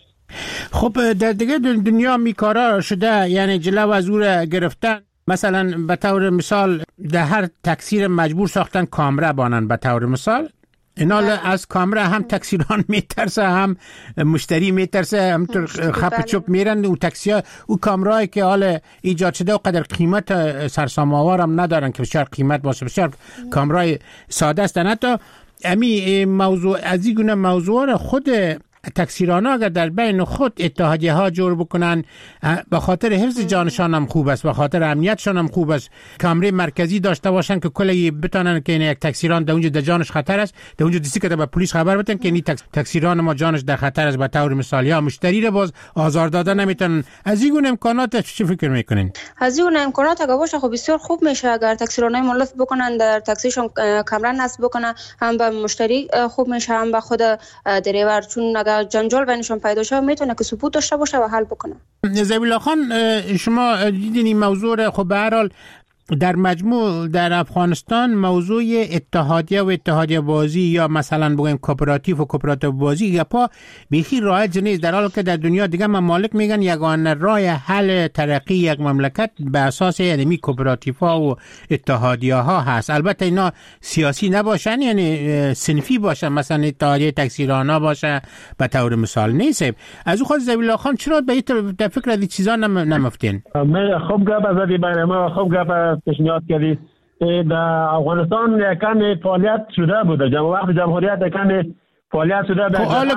خب در دیگه دنیا میکارا شده، یعنی جلو از او گرفتن. مثلا به طور مثال در هر تکسیر مجبور ساختن کامره بانن. به طور مثال اینا از کامره هم تکسیران میترسه، هم مشتری میترسه، همطور خپ چپ میرن. و تکسی‌ها او کامرایی که حال ایجاد شده و قدر قیمت سرسام‌آور هم ندارن که بسیار قیمت باشه، بسیار کامرای ساده است. نه تا امی موضوع از این گونه موضوع را خود تکسیران‌ها اگر در بین خود اتحادیه ها جور بکنن، به خاطر حفظ جانشان هم خوب است، به خاطر امنیتشان هم خوب است. کامره مرکزی داشته باشن که کلی بتونن که این یک تکسیران در اونجا در جانش خطر است، در اونجا دیسی که به پلیس خبر بدن که این تکسیران ما جانش در خطر است. به طور مثال یا مشتری را باز آزار دادن نمیتونن. از این گونه امکانات چه فکر میکنین؟ از این گونه امکانات اگه باشه خب بسیار خوب میشه. اگر تکسیرانای مولف بکنن در تاکسیشون کامره نصب بکنن، هم به مشتری خوب میشه هم به خود دریور، چون اگر جنجال بینشون پیدا شه میتونه که ثبوت داشته باشه و حل بکنه. زبیلا خان، شما دیدین این موضوع رو. خب به هر حال در مجموع در افغانستان موضوع اتحادیه و اتحادیه بازی یا مثلا بگیم کوپراتیو و کوپراتیو بازی گپا بیخی رایج نیست، در حالی که در دنیا دیگه ممالک میگن یگانه راه حل ترقی یک مملکت به اساس یعنی کوپراتیوها و اتحادیه ها هست. البته اینا سیاسی نباشن، یعنی صنفی باشن، مثلا اتحادیه تکثیرانه باشه به طور مثال نیست. از خود ذبیح الله خان چرا به این فکر از چیزا نمفتین؟ خوب گپ از برنامه خوب گپ پیشنهاد کردی. در افغانستان یکم فعالیت شده بود، وقت جمهوریت یکم فعالیت شده. حالا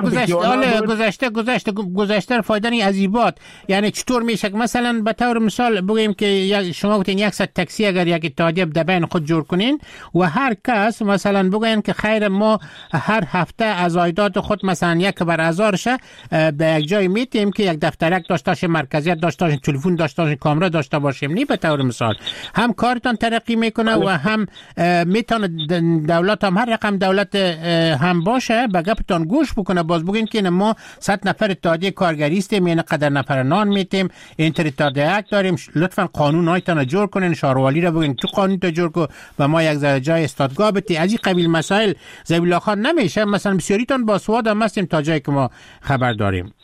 گذشته فایده عزیبات، یعنی چطور میشه که مثلا به طور مثال بگیم که شما گفتین 100 تاکسی اگر یک اتحادیه در بین خود جور کنین و هر کس مثلا بگین که خیر ما هر هفته از عایدات خود مثلا 1/1000 شه به یک جای میتیم که یک دفترک داشته باشیم، مرکزیت داشته باشیم، تلفن داشته باشیم، کامرا داشته باشیم، نه به طور مثال هم کارتان ترقی میکنه و هم میتونه دولت هم هر رقم دولت هم باشه گپتان گوش بکنه. باز بگین که ما 100 نفر اتحادیه کارگری هستیم، یعنی قدر نفر نان میتیم، اینتر اتحادیه داریم، لطفا قانون هایتان جور کنین، شاروالی را بگین تو قانون تا جور کن و ما یک جای استادگاه بتی. از این قبیل مسائل ذبیح الله خان نمیشه. مثلا بسیاریتان با سواد هم هستیم تا جایی که ما خبر داریم.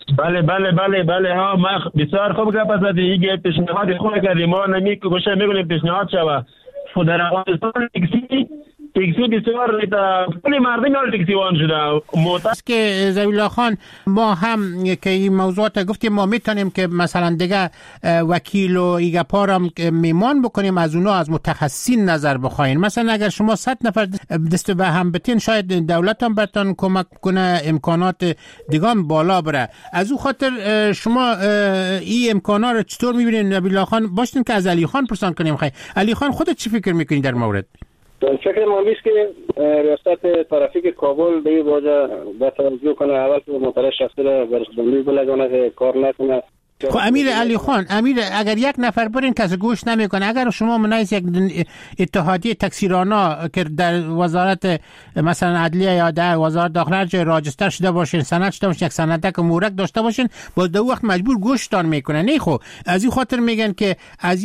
بله ها، ما بسیار خوب گپ زدی. این پیشنهاد خوب کردی، ما نمیگوشه میگونیم پیشنهاد شوه در افغانستان تکسی بسیار کلی مردم یال تکسیوان شده. است که ذبیح الله خان ما هم که این موضوعات گفتیم ما میتونیم که مثلا دیگه وکیل و ایگپارم میمان بکنیم، از اونا از متخصصین نظر بخواین. مثلا اگر شما 100 نفر دست به هم بتین شاید دولت هم براتون کمک کنه، امکانات دیگه هم بالا بره. از او خاطر شما این امکانات رو چطور میبینین ذبیح الله خان؟ باشین که از علی خان پرسان کنیم. خیر علی خان خودت چی فکر میکنی در مورد؟ فکر ما میست که ریاست ترافیک کابل به این واجه به توجه کنه. اول که مطلع شخصی را برشبندی بلگانه که کار نکنه. خب امیر علی خان، اگر یک نفر برین کسی گوش نمیکنه، اگر شما منایز یک اتحادیه تکثیرانه که در وزارت مثلا عدلیه یا در وزارت داخله جای راجستر شده باشین، سند شده باشین، یک سندک مورک داشته باشین، باز در وقت مجبور گوشتان میکنه. نه خب از این خاطر میگن که از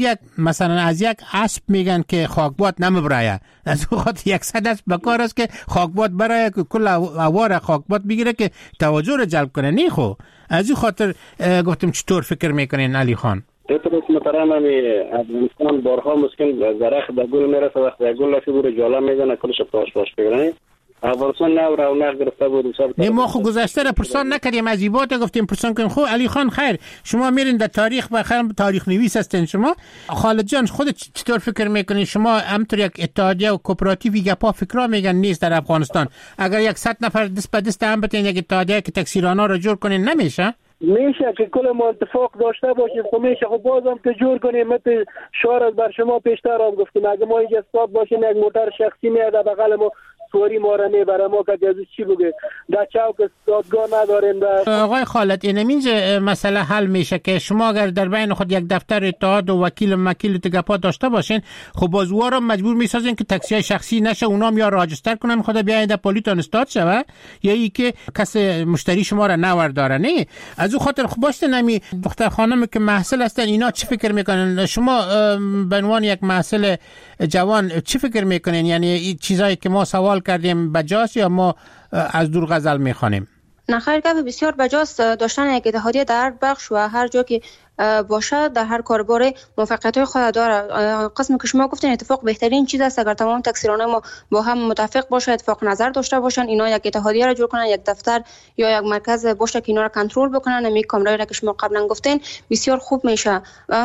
یک اسب میگن که خاکباد نمیبرایه، از این خاطر 100 اسب بکار است که خاکباد برای کل اوار خاکباد بگیره که توجه رو جلب کنه. نه خب از این خاطر گفتم چطور فکر میکنین علی خان؟ درست محترم، افغانستان بارها مسکن زرخ به گل میرسه، وقتی گل لفی بوده جالا میزنه کلش پاش بگیرن. افغانستان نو رونق گرفته بود. نه ما خو گذشته را پرسان نکردیم، از ایبات گفتیم پرسان کنیم. خب علی خان خیر، شما میرین در تاریخ بخیر، تاریخ نویس هستین شما. خالد جان خودت چطور فکر میکنین؟ شما همطور یک اتحادیه و کوپراتیوی گپا فکرا میگن نیست در افغانستان. اگر 100 نفر دست به دست هم بتین یک اتحادیه که تکثیرانه را جور کنین نمیشه؟ میشه که کل ما اتفاق داشته باشیم. خب میشه، خب بازم که جور کنیم. مثل شعار بر شما پیشتر هم گفتیم اگه ما اینجا استاد باشیم یک موتر شخصی میاد بغل ما سواری ما را میبره، ما که جزو چی بگه در چوک استادگاه نداریم. آقای خالد این اینجا مسئله حل میشه که شما اگر در بین خود یک دفتر اتحاد و وکیل تگپا داشته باشین، خب بازوها را مجبور میسازین که تاکسی شخصی نشه، اونام یا راجستر کنن خود بیاین در پلیتون استاد شوه یا ای که کس مشتری شما را نورداره. نه از اون خاطر خب باشه نمی دختر خانم که محصل هستن اینا چی فکر میکنن؟ شما به عنوان یک محصل جوان چی فکر میکنین؟ یعنی این چیزایی که ما سوال کردیم بجاست یا ما از دور غزل میخوانیم؟ نه خیر، گپ بسیار بجاست داشتن یک اتحادیه در بخش و هر جا که باشه در هر کاربار موفقیت‌های خود داره. قسمی که شما گفتین اتفاق بهترین چیز است اگر تمام تکثیرانه ما با هم متفق باشه، اتفاق نظر داشته باشن، اینا یک اتحادیه را جور کنن، یک دفتر یا یک مرکز باشه که اینا را کنترل بکنن. می کامرایی را که شما قبلا گفتین بسیار خوب میشه،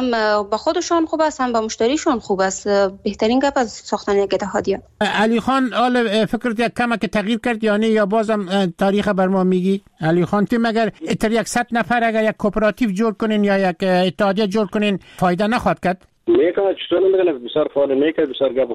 با خودشون خوب است، هم با مشتریشون خوب است. بهترین گپ از ساختن یک اتحادیه. علی خان حالا فکرت یک کم که تغییر کرد یا نه، یا بازم تاریخ بر ما میگی؟ علی خان تو مگر 100 نفر اگر یک کوپراتیو جور کنین یا یک اتحادیه جور کنین فایده نخواهد کرد؟ میکنه چطور میکنه؟ بسیار فعال میکنه، بسیار گپ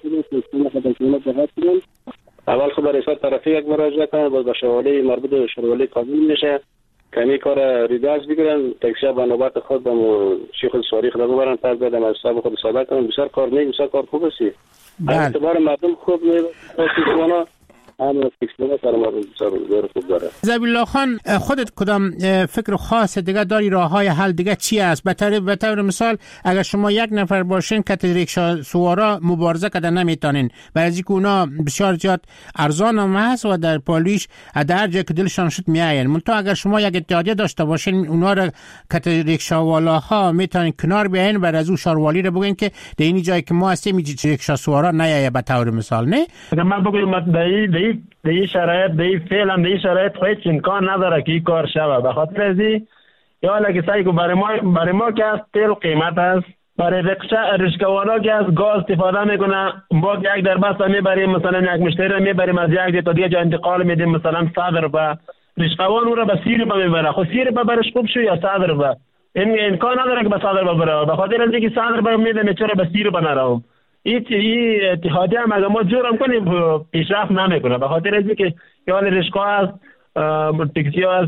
خوبه. اول خب برای ریاست ترافیک یک مراجعه کنن، باز به شوالی مربوط به شوالی قانون میشه کمی کار ریداز بگیرن، تکسی به نوبت خود به شیخ سواری خود ببرن، پس بعد از حساب خود ساده کنن. بسیار کار نیک، بسیار کار خوب است. اعتبار مردم خوب میشه. همین تکسیوان سرمایه‌گذار خوب داره. ذبیح الله خان، خودت کدام فکر خاص دیگه داری؟ راههای حل دیگه چی است؟ به طور مثال اگر شما یک نفر باشین که ریکشا سوارا مبارزه کردن نمیتونین، برای اینکه اونا بسیار زیاد ارزان هم هست و در پالیش در هر جای که دلشان شد میاین. منتها اگر شما یک اتحادیه داشته باشین، اونا را که ریکشاوالاها میتونین کنار بیاین، برای از او شاروالی را بگین که در این جایی که ما هستیم ریکشا سوارا نیایه به طور مثال. نه اگر من بگم در این شرایط، در این فعلا در این شرایط هیچ امکان نداره که این کار شود. به خاطر ازی یا لگه سعی که برای ما که از تیل قیمت است، برای رشکوالا که از گاز استفاده میکنه، ما یک در بسته میبریم، مثلا یک مشتری میبریم از یک تا دیگه جا انتقال میدیم، مثلا 100 روپیه، رشکوان او را به 30 روپیه میبره. خب 30 روپیه برش خوب شو یا 100 روپیه؟ این امکان نداره که به 100 روپیه بره. به خاطر اینکه 100 روپیه میده چرا به 30 روپیه نروم؟ این اتحادیه هم اگر ما جورم کنیم پیشرفت نمیکنه. به خاطر اینکه یا رشکا است، تاکسی است،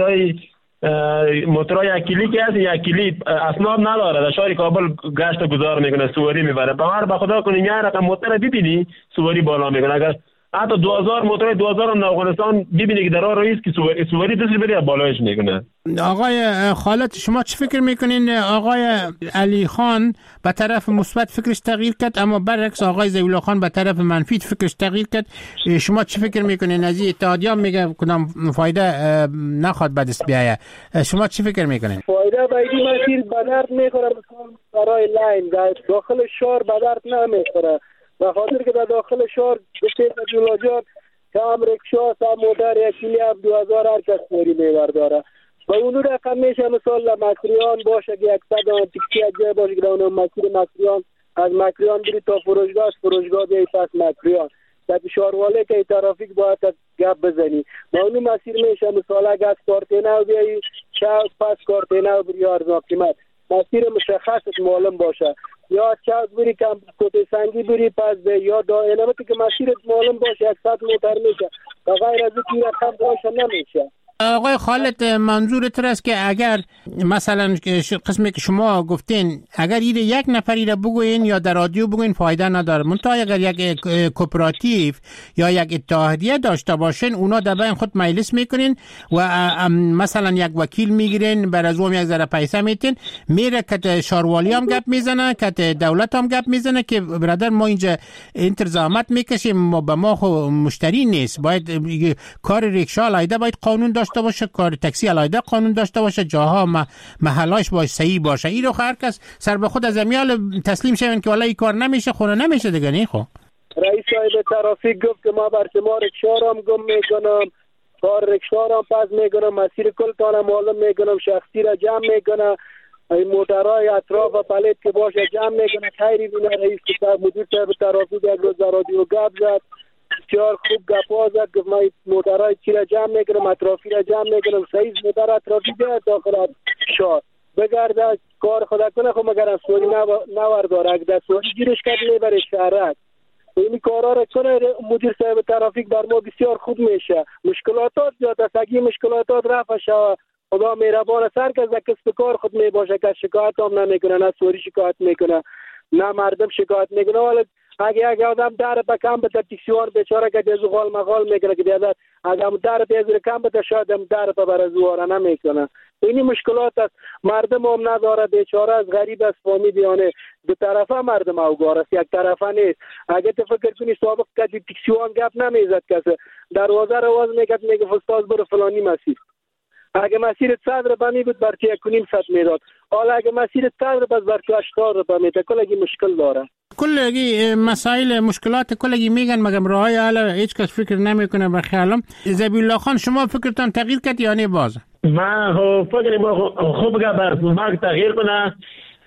موتورای اکیلی که هست، یک کلی اسناد نداره، در شهر کابل گشت گذار میکنه، سواری میبره. به خدا کنین یه رقم موتور ببینی سواری بالا میکنه. اگر حتی 2000 موتور 2000 هم افغانستان ببینی که در راه رئیس که سواری دست بری بالایش میکنه. آقای خالد، شما چه فکر میکنین؟ آقای علی خان به طرف مثبت فکرش تغییر کرد، اما برعکس آقای ذبیح الله خان به طرف منفی فکرش تغییر کرد. شما چه فکر میکنین؟ از این اتحادیه میگه کدام فایده نخواد به دست بیایه، شما چه فکر میکنین؟ فایده به این مسیر به درد میخوره، مثلا برای لاین داخل شهر به درد نمیخوره. به خاطر که در داخل شهر بسیار جلوجان کام رکشا سام موتر یکیلی هم 2000 هر کس سواری میبرداره و اونو رقم میشه. مثال مکریان باشه که 100 تکسی جای باشه که در اونو مسیر مکریان از مکریان بری تا فروشگاه بیایی پس مکریان در شارواله که ترافیک باید گپ بزنی و اونو مسیر میشه. مثال اگر از کارتینو بیایی شاید پس کارتینو بری ارزان قیمت، مسیر مشخصت معلوم باشه. یا چاز بری کم کوته سنگی بری پس به یا دائنه که مسیرت معلوم باشه 100 موتر میشه و غیر از این رقم باشه نمیشه. آقای خالد، منظورت است که اگر مثلا قسمی که شما گفتین اگر یک نفری را بگوین یا در رادیو بگوین فایده نداره، منتها اگر یک کوپراتیو یا یک اتحادیه داشته باشین، اونا در بین خود مجلس میکنین و مثلا یک وکیل میگیرین، بر از اون یک ذره پیسه میتین، میره که شاروالی هم گپ میزنه، که دولت هم گپ میزنه که برادر ما اینجا انتظامات میکشیم، به ما خو مشتری نیست، باید کار ریکشا علیده باید قانون داشته باشه، کار تاکسی علیده قانون داشته باشه، جاها محلاش باشه صحیح باشه. این رو هر کس سر به خود از امیال تسلیم شون که والا این کار نمیشه، خونه نمیشه دیگه. نه خب رئیس صاحب ترافیک گفت که ما بر شما رکشا را گم میکنم، کار رکشا را پس میکنم، مسیر کل تانه معلوم میکنم، شخصی را جمع میکنم، موترهای اطراف و پلیت که باشه جمع میکنه. خیری بینه رئیس مدیر صاحب ترافیک یک روز رادیو گپ زد، بسیار خوب گپا زد، گفت ما موترهای چی را جمع میکنم، اطرافی را جمع میکنم، سایز موتر اطرافی بیاد داخل شهر بگرده کار خدا کنه. خب مگر از سواری نورداره، اگه در سواری گیرش کرد میبره شهرک. این کارا را کنه مدیر صاحب ترافیک بر ما بسیار خوب میشه. مشکلاتات زیاد است، اگه مشکلاتات رفع شود خدا مهربان، سر که از کسب کار خود میباشه که شکایت هم نمیکنه، نه سواری شکایت میکنه نه مردم شکایت میکنه. ولی اگه آدم در بکم به تکسیوان بیچاره که دیزو غال مغال میکنه که دیدت اگه در دیزو کم به شاید هم در بر زواره نمیکنه. اینی مشکلات است. مردم هم نداره، بیچاره از غریب از فامیلیانه دو طرفه مردم اوگار است، یک طرفه نیست. اگه تو فکر کنی سابق که تکسیوان گپ نمیزد کسی دروازه رو واز میکرد میگه استاد برو فلانی مسیر، اگه مسیر 100 رو می بود برتی 1.5 میداد، حالا اگه مسیر 100 رو بس برتی 80 رو میده. کلگی مشکل داره، کلگی مسائل مشکلات کلگی میگن مگم راهی حالا هیچ کس فکر نمیکنه. به خیالم ذبیح الله خان شما فکرتان تغییر کرد یا نه؟ باز من فکر خوب گفت ما تغییر کنه،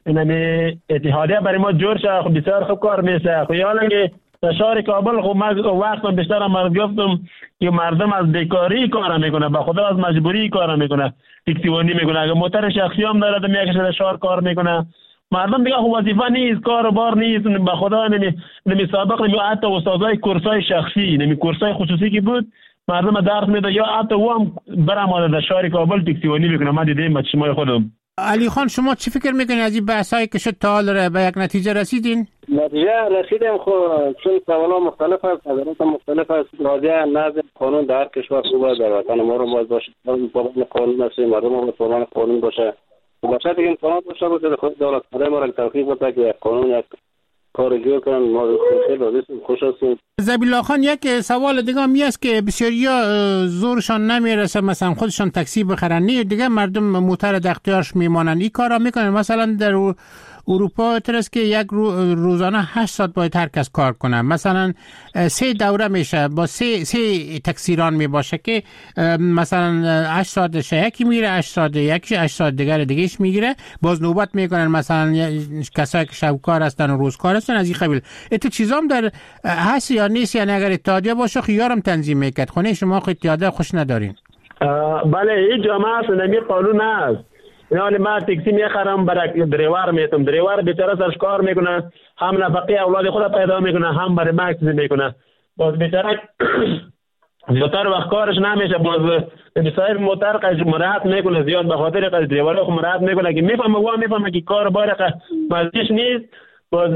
این اتحادیه برای ما جور شه، خب بسیار خوب کار میشه. خب حالا که در شهر کابل خب ما وقتم بیشتر هم گفتم که مردم از بیکاری کار میکنه، به خدا از مجبوری کار میکنه، تکسیوانی میکنه. اگه موتر شخصی هم داره میکشه در شهر کار میکنه، مردم دیگه خب وظیفه نیست، کار بار نیست. به خدا نمی سابق نمی حتی استادای کورسای شخصی نمی کورسای خصوصی که بود مردم درس میده، یا حتی او هم برام در شهر کابل تکسیوانی میکنه. ما دیدیم با چشمای خودم. علی خان شما چی فکر میکنید از این بحثایی که شد تا حال به یک نتیجه رسیدین؟ نتیجه رسیدیم خب چون سوالا مختلف است، نظرات مختلف است. راجع نظم قانون در کشور خوب است، در وطن ما رو باید باشه پابند قانون هستیم، مردم ما پابند قانون باشه. باشه دیگه امکانات باشه باشه خود دولت برای ما را توفیق بده که قانون یک کار جور کنن. ما خیلی خوش هستیم. زبیل الله خان یک سوال دیگه هم است که بسیاریا زورشان نمیرسه مثلا خودشان تاکسی بخرن، نه دیگه مردم موتر در اختیارش میمانن، این کارا میکنن. مثلا در اروپا است که یک روزانه 8 ساعت باید هر کس کار کنه، مثلا 3 دوره میشه با 3 تاکسیران میباشه که مثلا 8 ساعتش یکی میره، 8 ساعت یکی، 8 ساعت دیگهش میگیره، باز نوبت میکنن مثلا کسایی که شب کار هستن و روز کار هستن از این قبیل. ایت چیزام در هست یا نیست؟ یعنی اگر اتحادیه باشه خیارم تنظیم میکرد، خونه شما خود اتحادیه خوش ندارین؟ بله این جامعه نمی قانون است. یعنی ما تاکسی میخرم برای دریور میتم، دریور بیچاره سرش کار میکنه، هم نفقه اولاد خود پیدا میکنه، هم برای ما چیز میکنه. باز بیچاره زیادتر وقت کارش نمیشه، باز صاحب موتر قش مراحت میکنه زیاد، به خاطر قش دریور خود مراحت میکنه که میفهمه که کار باره مزدیش نیست، باز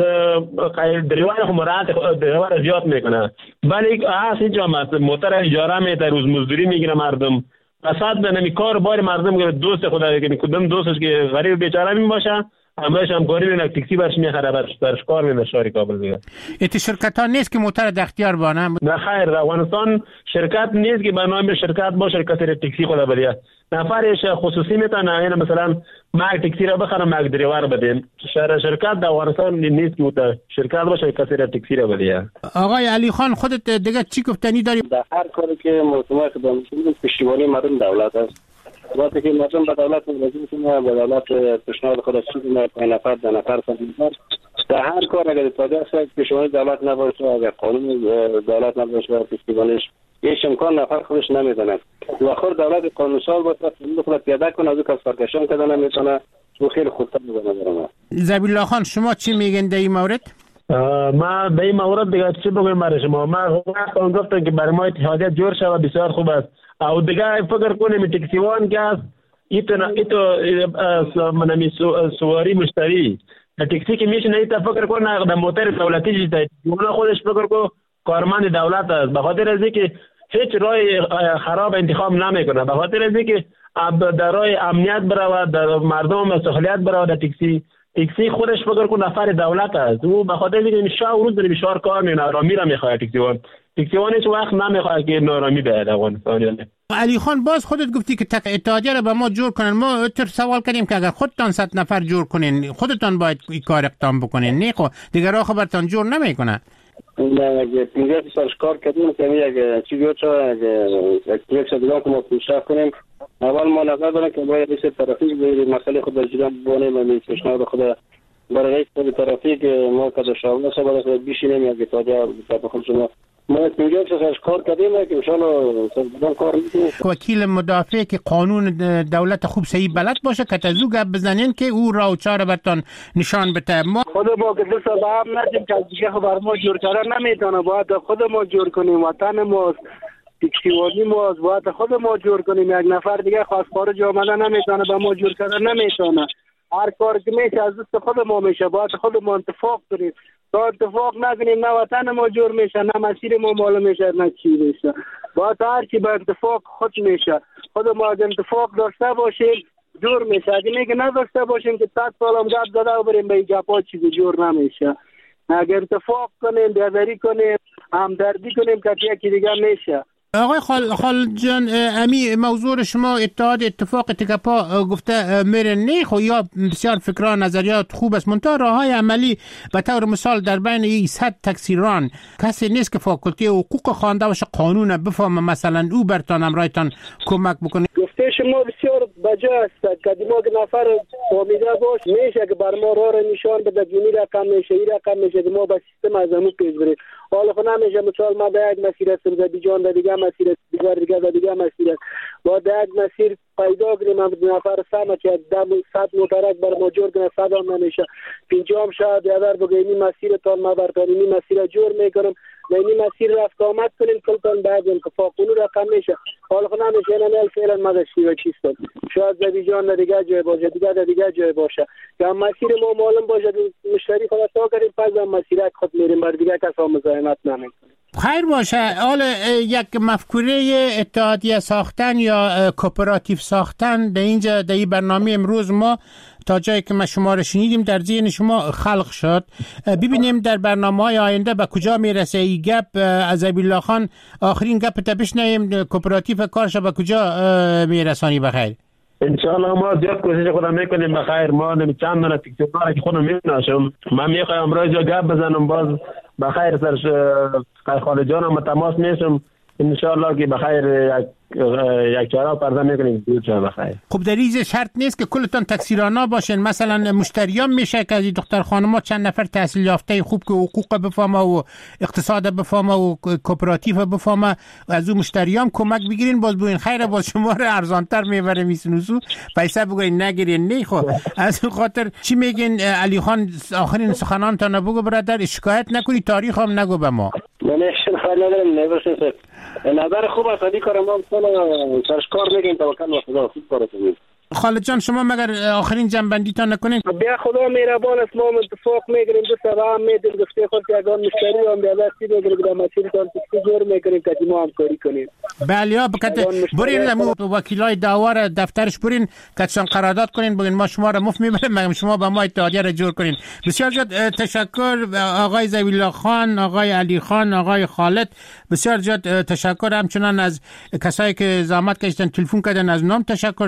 دریور خود مراحت دریور زیاد میکنه. ولی هست این جامعه موتر اجاره میده، روز مزدوری میگیره مردم، اصلا نمی کار بار مردم که دوست خدا که کدوم دوستش که غریب بیچاره می باشه همش هم کاری میکنه، تاکسی برش میخره، برش کار میکنه شهر کابل دیگه. ایت شرکت ها نیست که موتر در اختیار بانه؟ نه خیر، در افغانستان شرکت نیست که به نام شرکت باشه کسی تاکسی خدا بده. نفرش خصوصی میتونه، یعنی مثلا ما تاکسی را بخرم ما دریور بدیم. شرکت در افغانستان نیست که شرکت باشه کسی تاکسی را بده. آقای علی خان خودت دیگه چی گفتنی داری؟ در هر کاری که مطمئن خدمت پشتیبانی مردم دولت است. وقتی که مردم به دولت مراجعه کنه، به دولت پیشنهاد خودش کنه، 5 نفر 10 نفر در هر کار اگر اتحادیه است پشتیبانی دولت نباشه، اگر قانون دولت نباشه پشتیبانیش هیچ امکان نفر خودش نمیدونه. و آخر دولت قانونساز باشه، خود پیاده کنه، از کس سرکشان کردن نمیتونه، تو خیلی خوبتر می‌بینم. زبیل الله خان شما چی میگین در این مورد؟ ما به این مورد دیگه چی بگویم برای شما؟ ما گفتم که برای ما اتحادیه جور شود بسیار خوب است. او دیگه فکر کنیم تاکسیوان که است ایتو سواری مشتری تاکسی که میشه ایتا فکر کنه در موتر دولتی جیده اونا خودش فکر کنه کارمند دولت است، به خاطر از اینکه هیچ راه خراب انتخاب نمیکنه، به خاطر از اینکه در راه امنیت برود، در مردم مسئولیت برود. در تاکسی خودش فکر کنه نفر دولت است، او به خاطر اینکه شب روز در بشار کار میکنه، آرامی را میخواد. تاکسیوان هیچ وقت نمیخواد که نارامی به افغانستان. علی خان باز خودت گفتی که اتحادیه را به ما جور کنن. ما سوال کردیم که اگر خودتان 100 نفر جور کنین خودتان باید این کار اقدام بکنین، نه خب دیگر را خبرتان جور نمیکنه. نه اگه 50 سالش کار کردیم که اگه چی بیاد یک دیگه که ما پیشرفت کنیم، اول ما نظر داریم که باید رئیس ترافیک مسئله خود در جریان بانیم و پیشنهاد خود برای رئیس ترافیک ما که شامل سبب بیشینیم اگه اتحادیه به خود شما ما 50 سالش کار کردیم که ان شاء الله سرگردان کار میکنیم. وکیل مدافع که قانون دولت خوب صحیح بلد باشه که تزو گپ بزنین که او راه و چاره برتان نشان بده. ما خود ما که دست هم ندیم که دیگه بر ما جور کردن نمیتونه، باید خود ما جور کنیم، وطن ماست، تاکسیوانی ماست، باید خود ما جور کنیم. یک نفر دیگه خواستگار جامعه نمیتونه به ما جور کردن نمیتونه. هر کار که میشه از دست خود ما میشه، باید خود ما اتفاق کنیم. تا اتفاق نکنیم نه وطن ما جور میشه، نه مسیر ما معلوم میشه، نه چی میشه. باید هر چی به اتفاق خود میشه. خود ما اگه اتفاق داشته باشیم جور میشه، اگه میگه نداشته باشیم که 100 سال هم گپ زده و بریم به این گپا چیزی جور نمیشه. اگه اتفاق کنیم، بیادری کنیم، همدردی کنیم که یکی دیگه میشه. آقای خالد جان، امی موضوع شما اتفاق تکپا گفته میره نه خو یا بسیار فکرها نظریات خوب است، منتها راههای عملی به طور مثال در بین این 100 تاکسیران کسی نیست که فاکولته حقوق خوانده باشه قانون بفهمه مثلا او برتان امرایتان کمک بکنه. گفته شما بسیار بجا است که ما نفر فهمیده باش میشه که بر ما راه نشان بده، جنی رقم میشه این رقم میشه که ما با سیستم از همون پیش بریم. حالا خب نمیشه. مثال ما در یک مسیر هستم، زبیجان در دیگه مسیر است، دیگر در دیگه مسیر است. ما در یک مسیر پیدا کنیم هم نفر سمه که 100 موترک بر ما جور کنه 100 هم نمیشه. 50 شاید یادر بگه این مسیر تان ما برتان این مسیر جور میکنم و این مسیر رفت آمد کنیم کلتان بعدیم که فاقونو رقم میشه. حالا خب نمیشه. این فعلا ما داشتی و چیستم. شاید زبیجان در دیگه جای باشه، دیگه در دیگه جای باشه. یا مسیر ما معلوم باشه مشتری خود تا کردیم پس هم مسیرک خود میریم بر دیگه کسا مزاحمت نمیکنیم. خیر باشه. حالا یک مفکوره اتحادیه ساختن یا کوپراتیو ساختن در اینجا در این برنامه امروز ما تا جایی که ما شما رو شنیدیم در ذهن شما خلق شد. ببینیم در برنامه‌های آینده به کجا میرسه این گپ. از زبیالله خان آخرین گپ تا بشنویم کوپراتیو کارش به کجا میرسانی بخیر. انشاءالله ما زیاد کوشش خودم میکنیم بخیر. ما چند دونه تکتیک‌ها که خودم میشناسم، من میخوایم امروز گپ بزنم باز بخیر سرش خالد جانم تماس میشم انشاءالله که بخیر یک چهار پرده میکنیم دو بخیر. خب در این شرط نیست که کلتان تکثیرانا باشین، مثلا مشتریان میشه که از دختر خانم‌ها چند نفر تحصیل یافته خوب که حقوق بفهمه و اقتصاد بفهمه و کوپراتیو بفهمه از اون مشتریان کمک بگیرین باز بوین خیره باز شما رو ارزانتر میبره میسنوسو پیسه بگوین نگیرین. نه خب از این خاطر چی میگین علی خان آخرین سخنان تا نبگو برادر شکایت نکنی تاریخ هم نگو به ما. من خیلی ندارم نباشین نظر خوب است این کار ما سرش کار میگیم توکل و خدا خوب کار کنیم. خالد جان شما مگر آخرین جنبندی تا نکنین؟ بیا خدا مهربان است ما اتفاق میگیریم دو سبا هم میدیم گفته خود که اگان مشتری هم بیا دستی بگیریم در مسیر تان تکسی جور میکنیم که ما همکاری کنیم. بله ها بکت برین وکیلای دعوا دفترش برین کتشان قرارداد کنین بگین ما شما را مفت میبریم مگم شما با ما اتحادیه را جور کنین. بسیار زیاد تشکر آقای زبیالله خان، آقای علی خان، آقای خالد. بسیار زیاد تشکر همچنان از کسایی که زحمت کشیدن تلفن کردن از نام تشکر.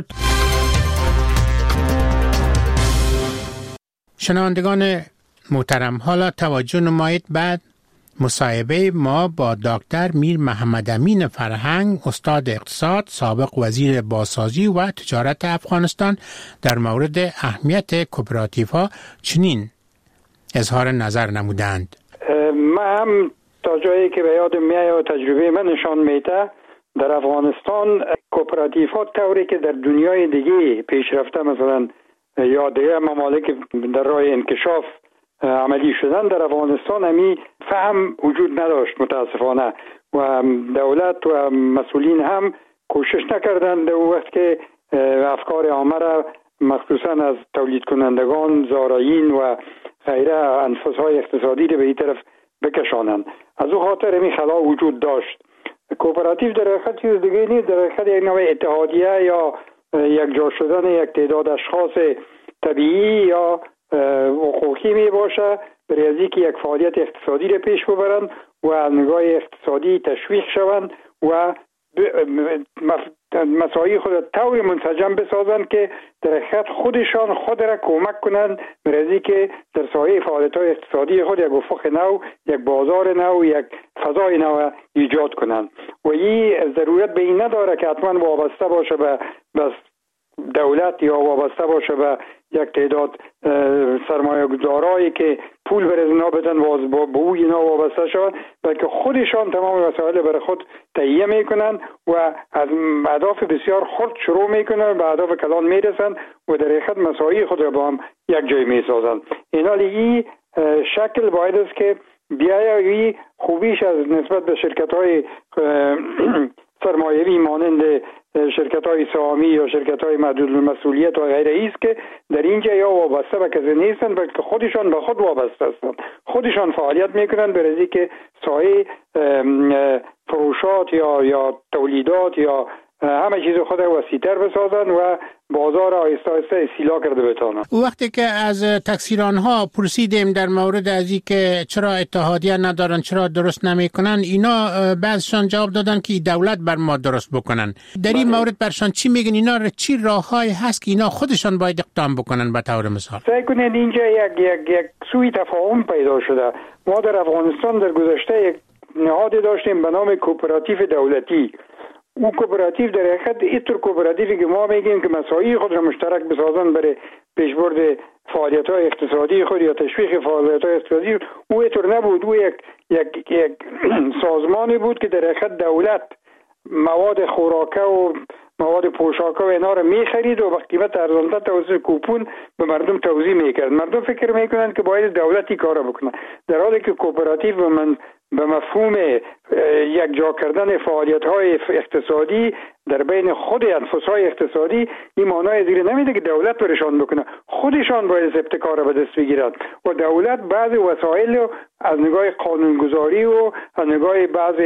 شنوندگان محترم حالا توجه نمایید بعد مصاحبه ما با دکتر میر محمد امین فرهنگ استاد اقتصاد سابق وزیر بازسازی و تجارت افغانستان در مورد اهمیت کوپراتیوها چنین اظهار نظر نمودند. من هم تا جایی که به یاد میاد و تجربه من نشان میده در افغانستان کوپراتیوها طوری که در دنیای دیگه پیشرفته مثلا یا دیگه ممالک در راه انکشاف عملی شدن در افغانستان همی فهم وجود نداشت متاسفانه و دولت و مسئولین هم کوشش نکردند در وقت که افکار عامه را مخصوصا از تولید کنندگان زارعین و غیره انفسهای اقتصادی را به این طرف بکشانند. از او خاطر همی خلا وجود داشت. کوپراتیو در حقیقت چیز دیگه نیست، در حقیقت یک نوع اتحادیه یا یک جا شدن یک تعداد اشخاص طبیعی یا حقوقی می باشه برای از اینکه یک فعالیت اقتصادی را پیش ببرند و از نگاه اقتصادی تشویق شوند و مساعی خود طور منسجم بسازند که در حقیقت خودشان خود را کمک کنند برای از اینکه در سایه فعالیت‌های اقتصادی خود یک افق نو، یک بازار نو، یک فضای نو ایجاد کنند و این ضرورت به این نداره که حتما وابسته باشه به دولت یا وابسته باشه به یک تعداد سرمایه گذارایی که پول بر اینا بدن و به اینا وابسته شوند، بلکه خودشان تمام وسایل برای خود تهیه میکنن و از اهداف بسیار خرد شروع میکنن به اهداف کلان میرسن و در حقیقت مساعی خود را با هم یک جای میسازن. این شکل باید است که بیایی خوبیش از نسبت به شرکت‌های سرمایه‌ای مانند شرکت‌های سهامی یا شرکت‌های محدود المسئولیت و غیره است که در اینجا یا وابسته به کسی نیستند بلکه خودشان به خود وابسته هستند، خودشان فعالیت میکنند برای اینکه سایه فروشات یا تولیدات یا همه چیز خود وسیع‌تر بسازند و بازار آهسته آهسته اصلاح کرده بتوانند. وقتی که از تکثیرانها پرسیدیم در مورد از اینکه چرا اتحادیه ندارن، چرا درست نمیکنن، اینا بعضشان جواب دادن که دولت بر ما درست بکنن. در این مورد برشان چی میگن؟ اینا چی راههایی هست که اینا خودشان باید اقدام بکنن؟ به طور مثال سعی کنید اینجا یک سوء تفاهم پیدا شده. ما در افغانستان در گذشته یک نهادی داشتیم به نام کوپراتیو دولتی. او کوپراتیو در حقیقت اینطور کوپراتیوی که ما میگیم که مساعی خود را مشترک بسازن برای پیشبرد فعالیت‌های اقتصادی خود یا تشویق فعالیت‌های اقتصادی او اینطور نبود. او یک سازمانی بود که در حقیقت دولت مواد خوراکه و مواد پوشاکه و اینا رو می‌خرید و با قیمت ارزان‌تر توسط کوپون به مردم توزیع می‌کرد. مردم فکر می‌کنند که باید دولتی کارا بکنه، در حالی که کوپراتیو به مفهوم یک جا کردن فعالیت‌های اقتصادی در بین خود انفس‌های اقتصادی این معنای زیر نمیده که دولت برشان بکنه، خودشان باید ابتکار به دست بگیرند و دولت بعض وسایل از نگاه قانونگذاری و از نگاه بعض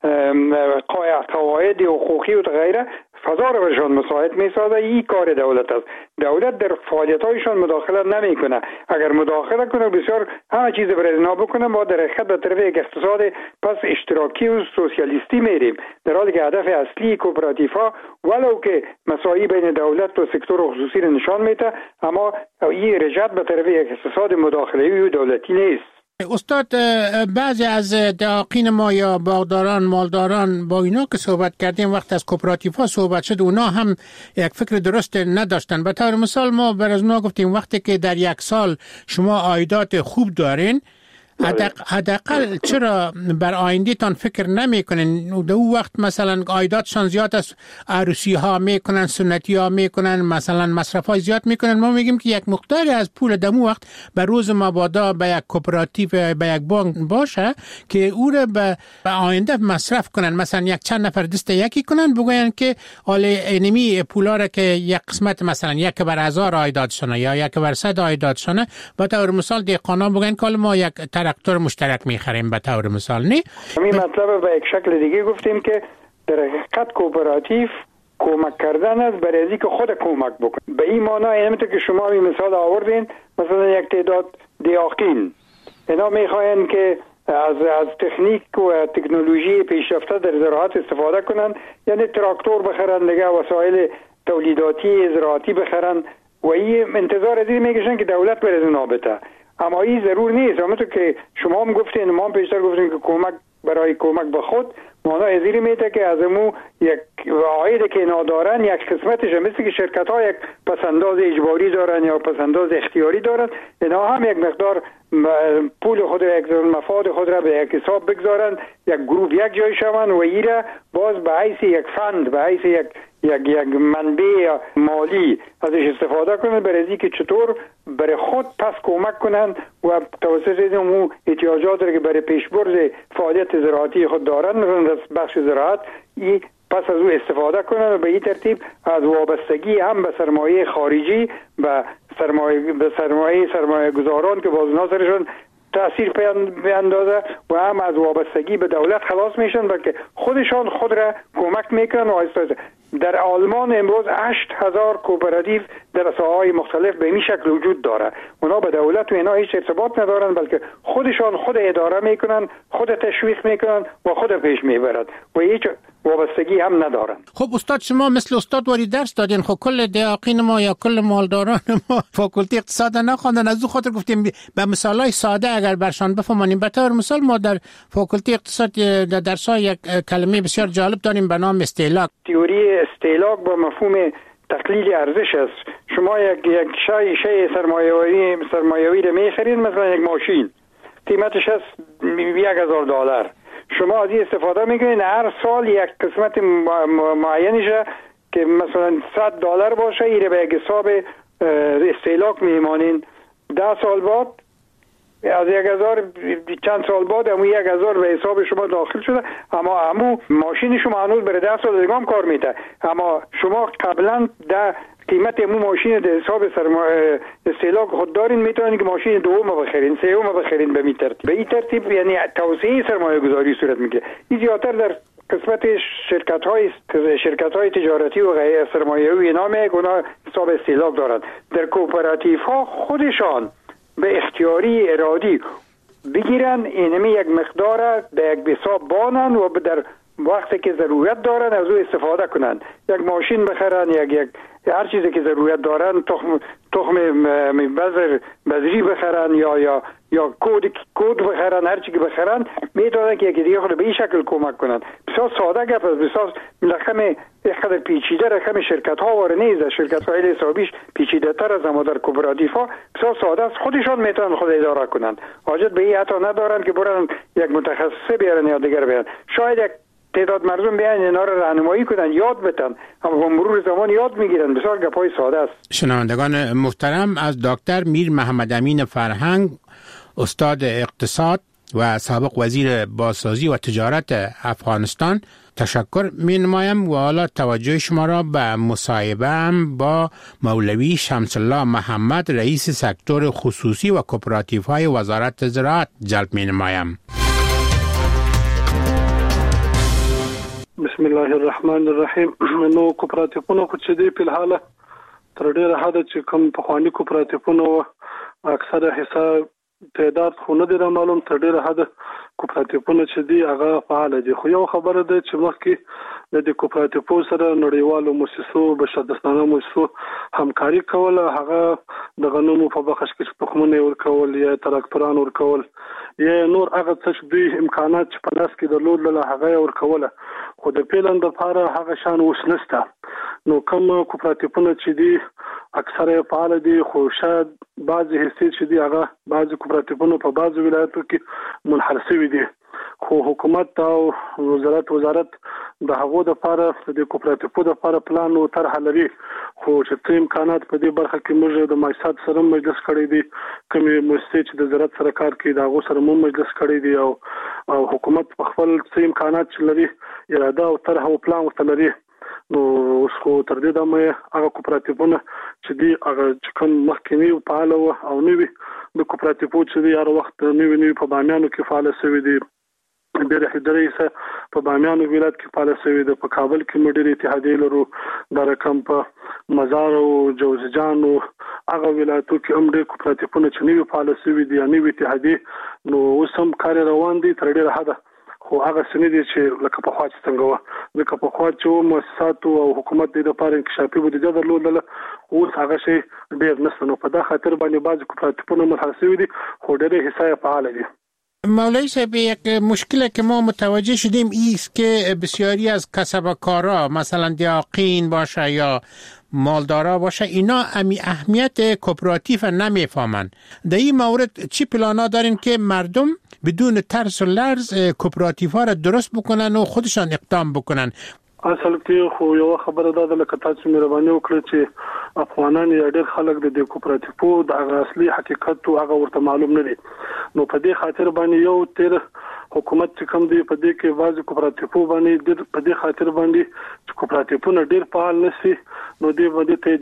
قواعد حقوقی و غیره فضا رو برشان مساعد می‌سازه. این کار دولت است. دولت در فعالیت‌هایشان مداخله نمی‌کنه. اگر مداخله کنه بسیار همه چیز برای اینا بکنه، ما در حقیقت به طرف یک اقتصاد پس اشتراکی و سوسیالیستی میریم، در حالی که هدف اصلی کوپراتیوها ولو که مساعی بین دولت و سکتور خصوصی رو نشان میده، اما این رجعت به طرف یک اقتصاد مداخله‌ای و دولتی نیست. استاد، بعضی از دهاقین ما یا باغداران مالداران با اینا که صحبت کردیم وقت از کوپراتیوها صحبت شد، اونا هم یک فکر درست نداشتن. به طور مثال ما بر از اونا گفتیم وقتی که در یک سال شما عایدات خوب دارین، حداقل چرا بر آینده تان فکر نمی کنین؟ در اون وقت مثلا عایداتشان زیاد است، عروسی ها میکنن، سنتی ها میکنن، مثلا مصرف های زیاد میکنن. ما میگیم که یک مقداری از پول دمو وقت به روز مبادا به یک کوپراتیو به یک بانک باشه که او را به آینده مصرف کنن. مثلا یک چند نفر دست یکی کنن بگوین که حالا انمی پولا را که یک قسمت مثلا یک بر 1000 عایداتشونه یا یک بر 100 عایداتشونه، به طور مثال دهقانا بگن که ما یک تراکتور مشترک میخریم به طور مثال. نه همین مطلب به یک شکل دیگه گفتیم که در حقیقت کوپراتیو کمک کردن است برای اینکه خود کمک بکنه. به این معنی همونطور که شما این مثال آوردین، مثلا یک تعداد دهقین اینا میخواین که از تکنیک و تکنولوژی پیشرفته در زراعت استفاده کنن، یعنی تراکتور بخرن، دیگه وسایل تولیداتی زراعتی بخرن و این انتظار از این میکشن که دولت بر از بده. اما این ضرور نیست. همونطور که شما هم گفتین، ما هم پیشتر گفتیم که کمک برای کمک به خود معنی ازیری میده که از امو یک عایدی که اینا دارن یک قسمتش مثل که شرکت ها یک پسنداز اجباری دارن یا پسنداز اختیاری دارن، اینا هم یک مقدار پول خود یک مفاد خود را به یک حساب بگذارن، یک گروه یک جای شون و ایره باز به حیث یک فند، به حیث یک منبع مالی ازش استفاده کنن برای که چطور برای خود پس کمک کنن و توسط اون احتیاجات که برای پیشبرد فعالیت زراعتی خود دارن، مثلا بخش زراعت، این پس از او استفاده کنن و به این ترتیب از وابستگی هم به سرمایه خارجی و سرمایه گذاران که باز ناظرشون تأثیر بیندازه و هم از وابستگی به دولت خلاص میشن، بلکه خودشان خود را کمک میکنن. و در آلمان امروز 8000 کوپراتیو در ساحه‌های مختلف به این شکل وجود داره. اونا به دولت و اینا هیچ ارتباط ندارن، بلکه خودشان خود اداره میکنن، خود تشویق میکنن و خود پیش میبرند و هیچ وابستگی هم ندارن. خب استاد، شما مثل استاد واری درس دادین، خب کل دهاقین ما یا کل مالداران ما فاکولته اقتصاد نخوندن، از او خاطر گفتیم به مثالای ساده اگر برشان بفهمونیم. به طور مثال ما در فاکولته اقتصاد در درس‌های یک کلمه بسیار جالب داریم به نام استهلاک. تئوری استهلاک با مفهوم تقلیل ارزش است. شما یک شی سرمایه‌ای رو می‌خرید، مثلا یک ماشین قیمتش است $1000. شما از این استفاده میکنین، هر سال یک قسمت معینشه که مثلا $100 باشه، ایره به یک حساب استهلاک میمانین. 10 سال بعد از 1000 چند سال بعد همون 1000 به حساب شما داخل شده، اما همون ماشین شما هنوز برای 10 سال دیگه هم کار میده، اما شما قبلا قیمت امو ماشین در حساب استهلاک خود دارین، میتونین که ماشین دوم بخرین، سوم بخرین. به این ترتیب یعنی توسعه سرمایه گذاری صورت میگیره. این زیادتر در قسمت شرکت های تجارتی و غیر سرمایه‌ای اینا میگه اونا حساب استهلاک دارن. در کوپراتیو ها خودشان به اختیاری ارادی بگیرن، اینمی یک مقدار به یک حساب بانن و در وقتی که ضرورت دارن از او استفاده کنند. یک ماشین بخرن، یک هر چیزی که ضرورت دارن، تخم بذری بخرن یا کود بخرن، هر چی که بخرن میتونن که یکی دیگه خود به این شکل کمک کنن. بسیار ساده گپ است، بسیار رقم اینقدر پیچیده رقم شرکت ها واره نیست. شرکت های حسابیش پیچیده تر از اما در کوپراتیف ها بسیار ساده است، خودشان میتونن خود اداره کنن. حاجت به این حتی ندارن که برن یک متخصص بیارن یا دیگر بیارن. شاید یک تعداد مردم بیان اینا رو راهنمایی کنن، یاد بدن، اما با مرور زمان یاد میگیرن. بسیار گپای ساده است. شنوندگان محترم، از دکتر میر محمد امین فرهنگ، استاد اقتصاد و سابق وزیر بازسازی و تجارت افغانستان تشکر می نمایم و حالا توجه شما را به مصاحبه با مولوی شمس الله محمد، رئیس سکتور خصوصی و کوپراتیف های وزارت زراعت جلب می نمایم. بسم الله الرحمن الرحیم. نو کوپراتیفونو خو چې دی په الحاله تر ډیره حد چې کوم پخوانی کوپراتیفونو اکثره حساب تعداد خو نه دی معلوم، تر ډیره حد کوپراتیفونه چې دی هغه فعال دي. خو یو خبره ده چې مخکې د کوپراتیفو سره نړیوالو مؤسسو بشردوستانه مؤسسو همکاري کوله. هغه د غنمو په بخش کې تخمونه ورکول یا تراکتوران ورکول یا نور هغه څه چې دوی امکانات چې په لاس کې درلودل هغه ورکوله. خو د پیلن لپاره هغه شان اوس نشته. نو کوم کوپراتیفونه چې دی اکثره فعال دي، خو شاید بعضی حصے چې دی هغه بعضی کوپراتیفونه په بعضو ولایتو کې منحل شوي دي. خو حکومت او وزارت د هغو د لپاره د کوپراتیفو د لپاره پلان او طرح لري. خو چې څه امکانات په دې برخه کې موږ د مؤسسات سره مجلس کړی دی، کومې مؤسسې چې د زراعت سره کار کوي د هغو سره مو مجلس کړی دی او حکومت په خپل څه امکانات چې لري اراده او طرح او پلان ورته لري. نو اوس خو تر دې دمه هغه کوپراتیفونه چې دی هغه چې کوم مخکینی فعال او نوي د کوپراتیفو چې دی هر وخت نوي په بامیانو کې فعال شوي دي. ډېر هدريسه په بامیانو ولایت کې فعال شوي دي. په کابل کې مډیر اتحادیه لرو، د رقم په مزار او جوزجان او هغه ولایتو کې هم ډېر کوپراتیفونه چې نوي فعال شوي دي یا نوي اتحادیه. نو اوس هم کار روان دي تر ډېره حده. خو هغه سنې دي چې لکه په خوا چې څنګه و لکه په خوا چې مؤسسات او حکومت د لپاره انکشافي بودیجه درلودله، اوس هغه شی ډېر نشته. نو په دا خاطر باندې بعض کوپراتیفونه منحل شوي دي، خو ډېر حصه فعال دي. مولوی صاحب، یک مشکلی که ما متوجه شدیم ایست که بسیاری از کسبکارا مثلا دیاقین باشه یا مالدارا باشه اینا اهمیت کوپراتیف نمیفهمن. در این مورد چی پلانا دارین که مردم بدون ترس و لرز کوپراتیف ها را درست بکنن و خودشان اقدام بکنن؟ اصل کې خو یو خبره ده لکه تاسو مهرباني وکړئ چې افغانان یا ډېر خلک د کوپراتیفو د اصلي حقیقت او هغه ورته معلوم نه دي. نو په دې خاطر باندې یو تیر حکومت چې کوم دی په دې کې واځي کوپراتیفو باندې په دې خاطر باندې چې کوپراتیفونه ډېر فعال نشي، نو دې باندې ته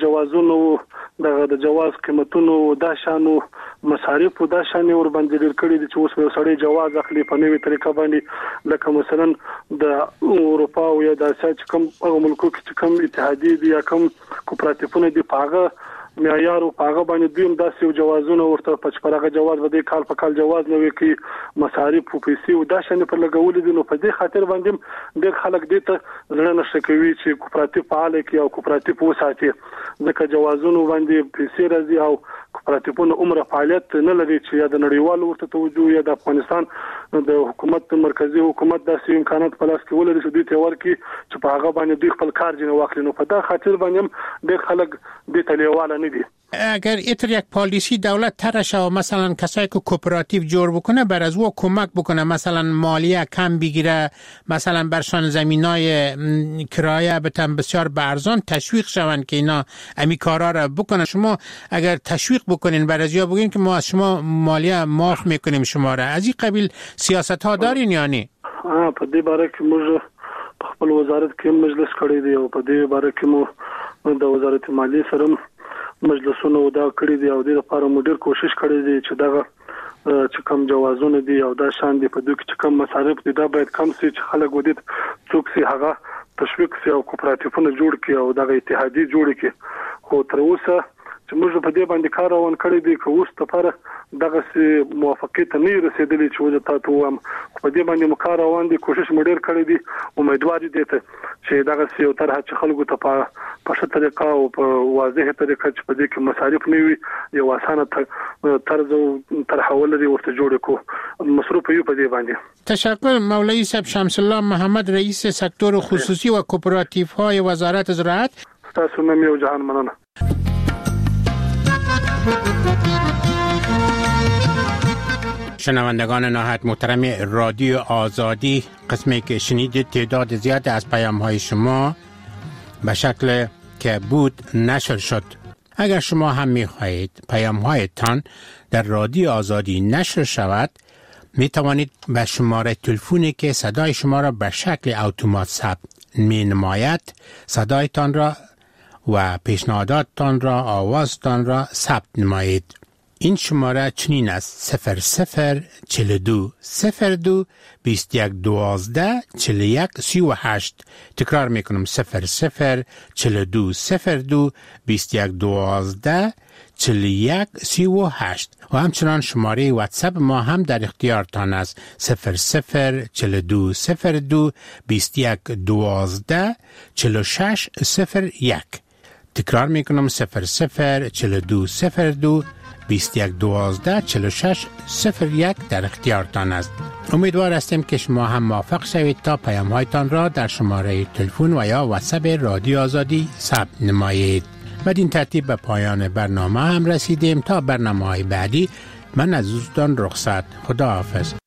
جوازونو د جواز قیمتونو دا شانو مصارف دا شان ور باندې ډېر کړی دي چې اوس یو سړی جواز اخلي په نوې طریقه باندې. لکه مثلا د اروپا او یا د چې کوم هغه ملکو کې چې کوم اتحادیه دي یا کوم کوپراتیفونه دي پاغه معیار او پاغه باندې دویم داسې یو جوازونه ورته پچپرغه جواز ودی کال په کال جواز نو کې مصارف او پیسې او دا شنه پر لګول دي. نو په دې خاطر باندې ډېر خلک دې ته زړه نشي کوي چې کوپراتیف فعال کی او کوپراتیف وساتي، ځکه جوازونه باندې پیسې راځي او کوپراتیفونه عمر فعالیت نه لري چې یا د نړیوالو ورته توجه یا د افغانستان د حکومت مرکزی حکومت داسې امکانات په لاس کې ولري چې دوی ته ورکي چې په هغه باندې دوی خپل کار جن واخلي. نو په دا خاطر باندې ډېر خلک دې ته لیواله نه دي. اگر ایتر یک پالیسی دولت طرح شه مثلا کسایی که کوپراتیو جور بکنه بر از او کمک بکنه، مثلا مالیه کم بگیره، مثلا برشان زمینای کرایه بتن بسیار به ارزان تشویق شون که اینا امی کارا را بکنه. شما اگر تشویق بکنین بر از یا بگین که ما از شما مالیه معاف میکنیم شما را، از این قبیل سیاست ها دارین یا نه؟ په دې باره کې موږ په خپل وزارت کې مجلس کړی دی او په دې باره کې مو د وزارت مالیې سره مجلسونه ودا کړی دی او د لپاره مو ډیر کوشش کړی دی چې دغه چې کوم جوازونه دي او دا شان دي په دوی کې کوم مصارف دي دا باید کم شي چې خلک ودی څوک سي هغه تشویق سي او کوپراتیفونه جوړ کړي او دغه اتحادیه جوړ کړي. خو تر اوسه چې موږ په دې باندې کار روان کړی دی که اوس لپاره دغه موافقه ته نه رسیدلی چې وجه تاسو وایم په دې باندې مو کار روان دي کوشش مو ډیر کړی دی امیدوار دي ته چې دغه یو طرح چې خلکو ته په ښه طریقه او په واضح طریقه چې په دې کې مصارف نه وي یو اسانه طرز او طرحول لري ورته جوړ کو مصروف یو په دې باندې. تشکر مولوی صاحب شمس الله محمد رئیس سکتور خصوصی و کوپراتیف های وزارت زراعت. تاسو نن یو جهان مننه. شنوندگان نهایت محترم رادیو آزادی، قسمی که شنیدید تعداد زیاد از پیام های شما به شکل که بود نشر شد. اگر شما هم می خواهید پیام هایتان در رادیو آزادی نشر شود، می توانید به شماره تلفنی که صدای شما را به شکل اتومات ثبت می نماید صدایتان را و پیشنهاداتتان را آوازتان را ثبت نمایید. این شماره چنین است: 0042 02 21 12 41 38. تکرار میکنم: 0042 02 21 12 41 38. و همچنان شماره واتساپ ما هم در اختیارتان است: 0042 02 21 12 46 01. تکرار میکنم: 0042 02 21 12 46 01 در اختیارتان است. امیدوار هستیم که شما هم موفق شوید تا پیام هایتان را در شماره تلفن و یا واتساپ رادیو آزادی ثبت نمایید. بدین ترتیب به پایان برنامه هم رسیدیم. تا برنامه های بعدی من از دوستان رخصت. خدا حافظ.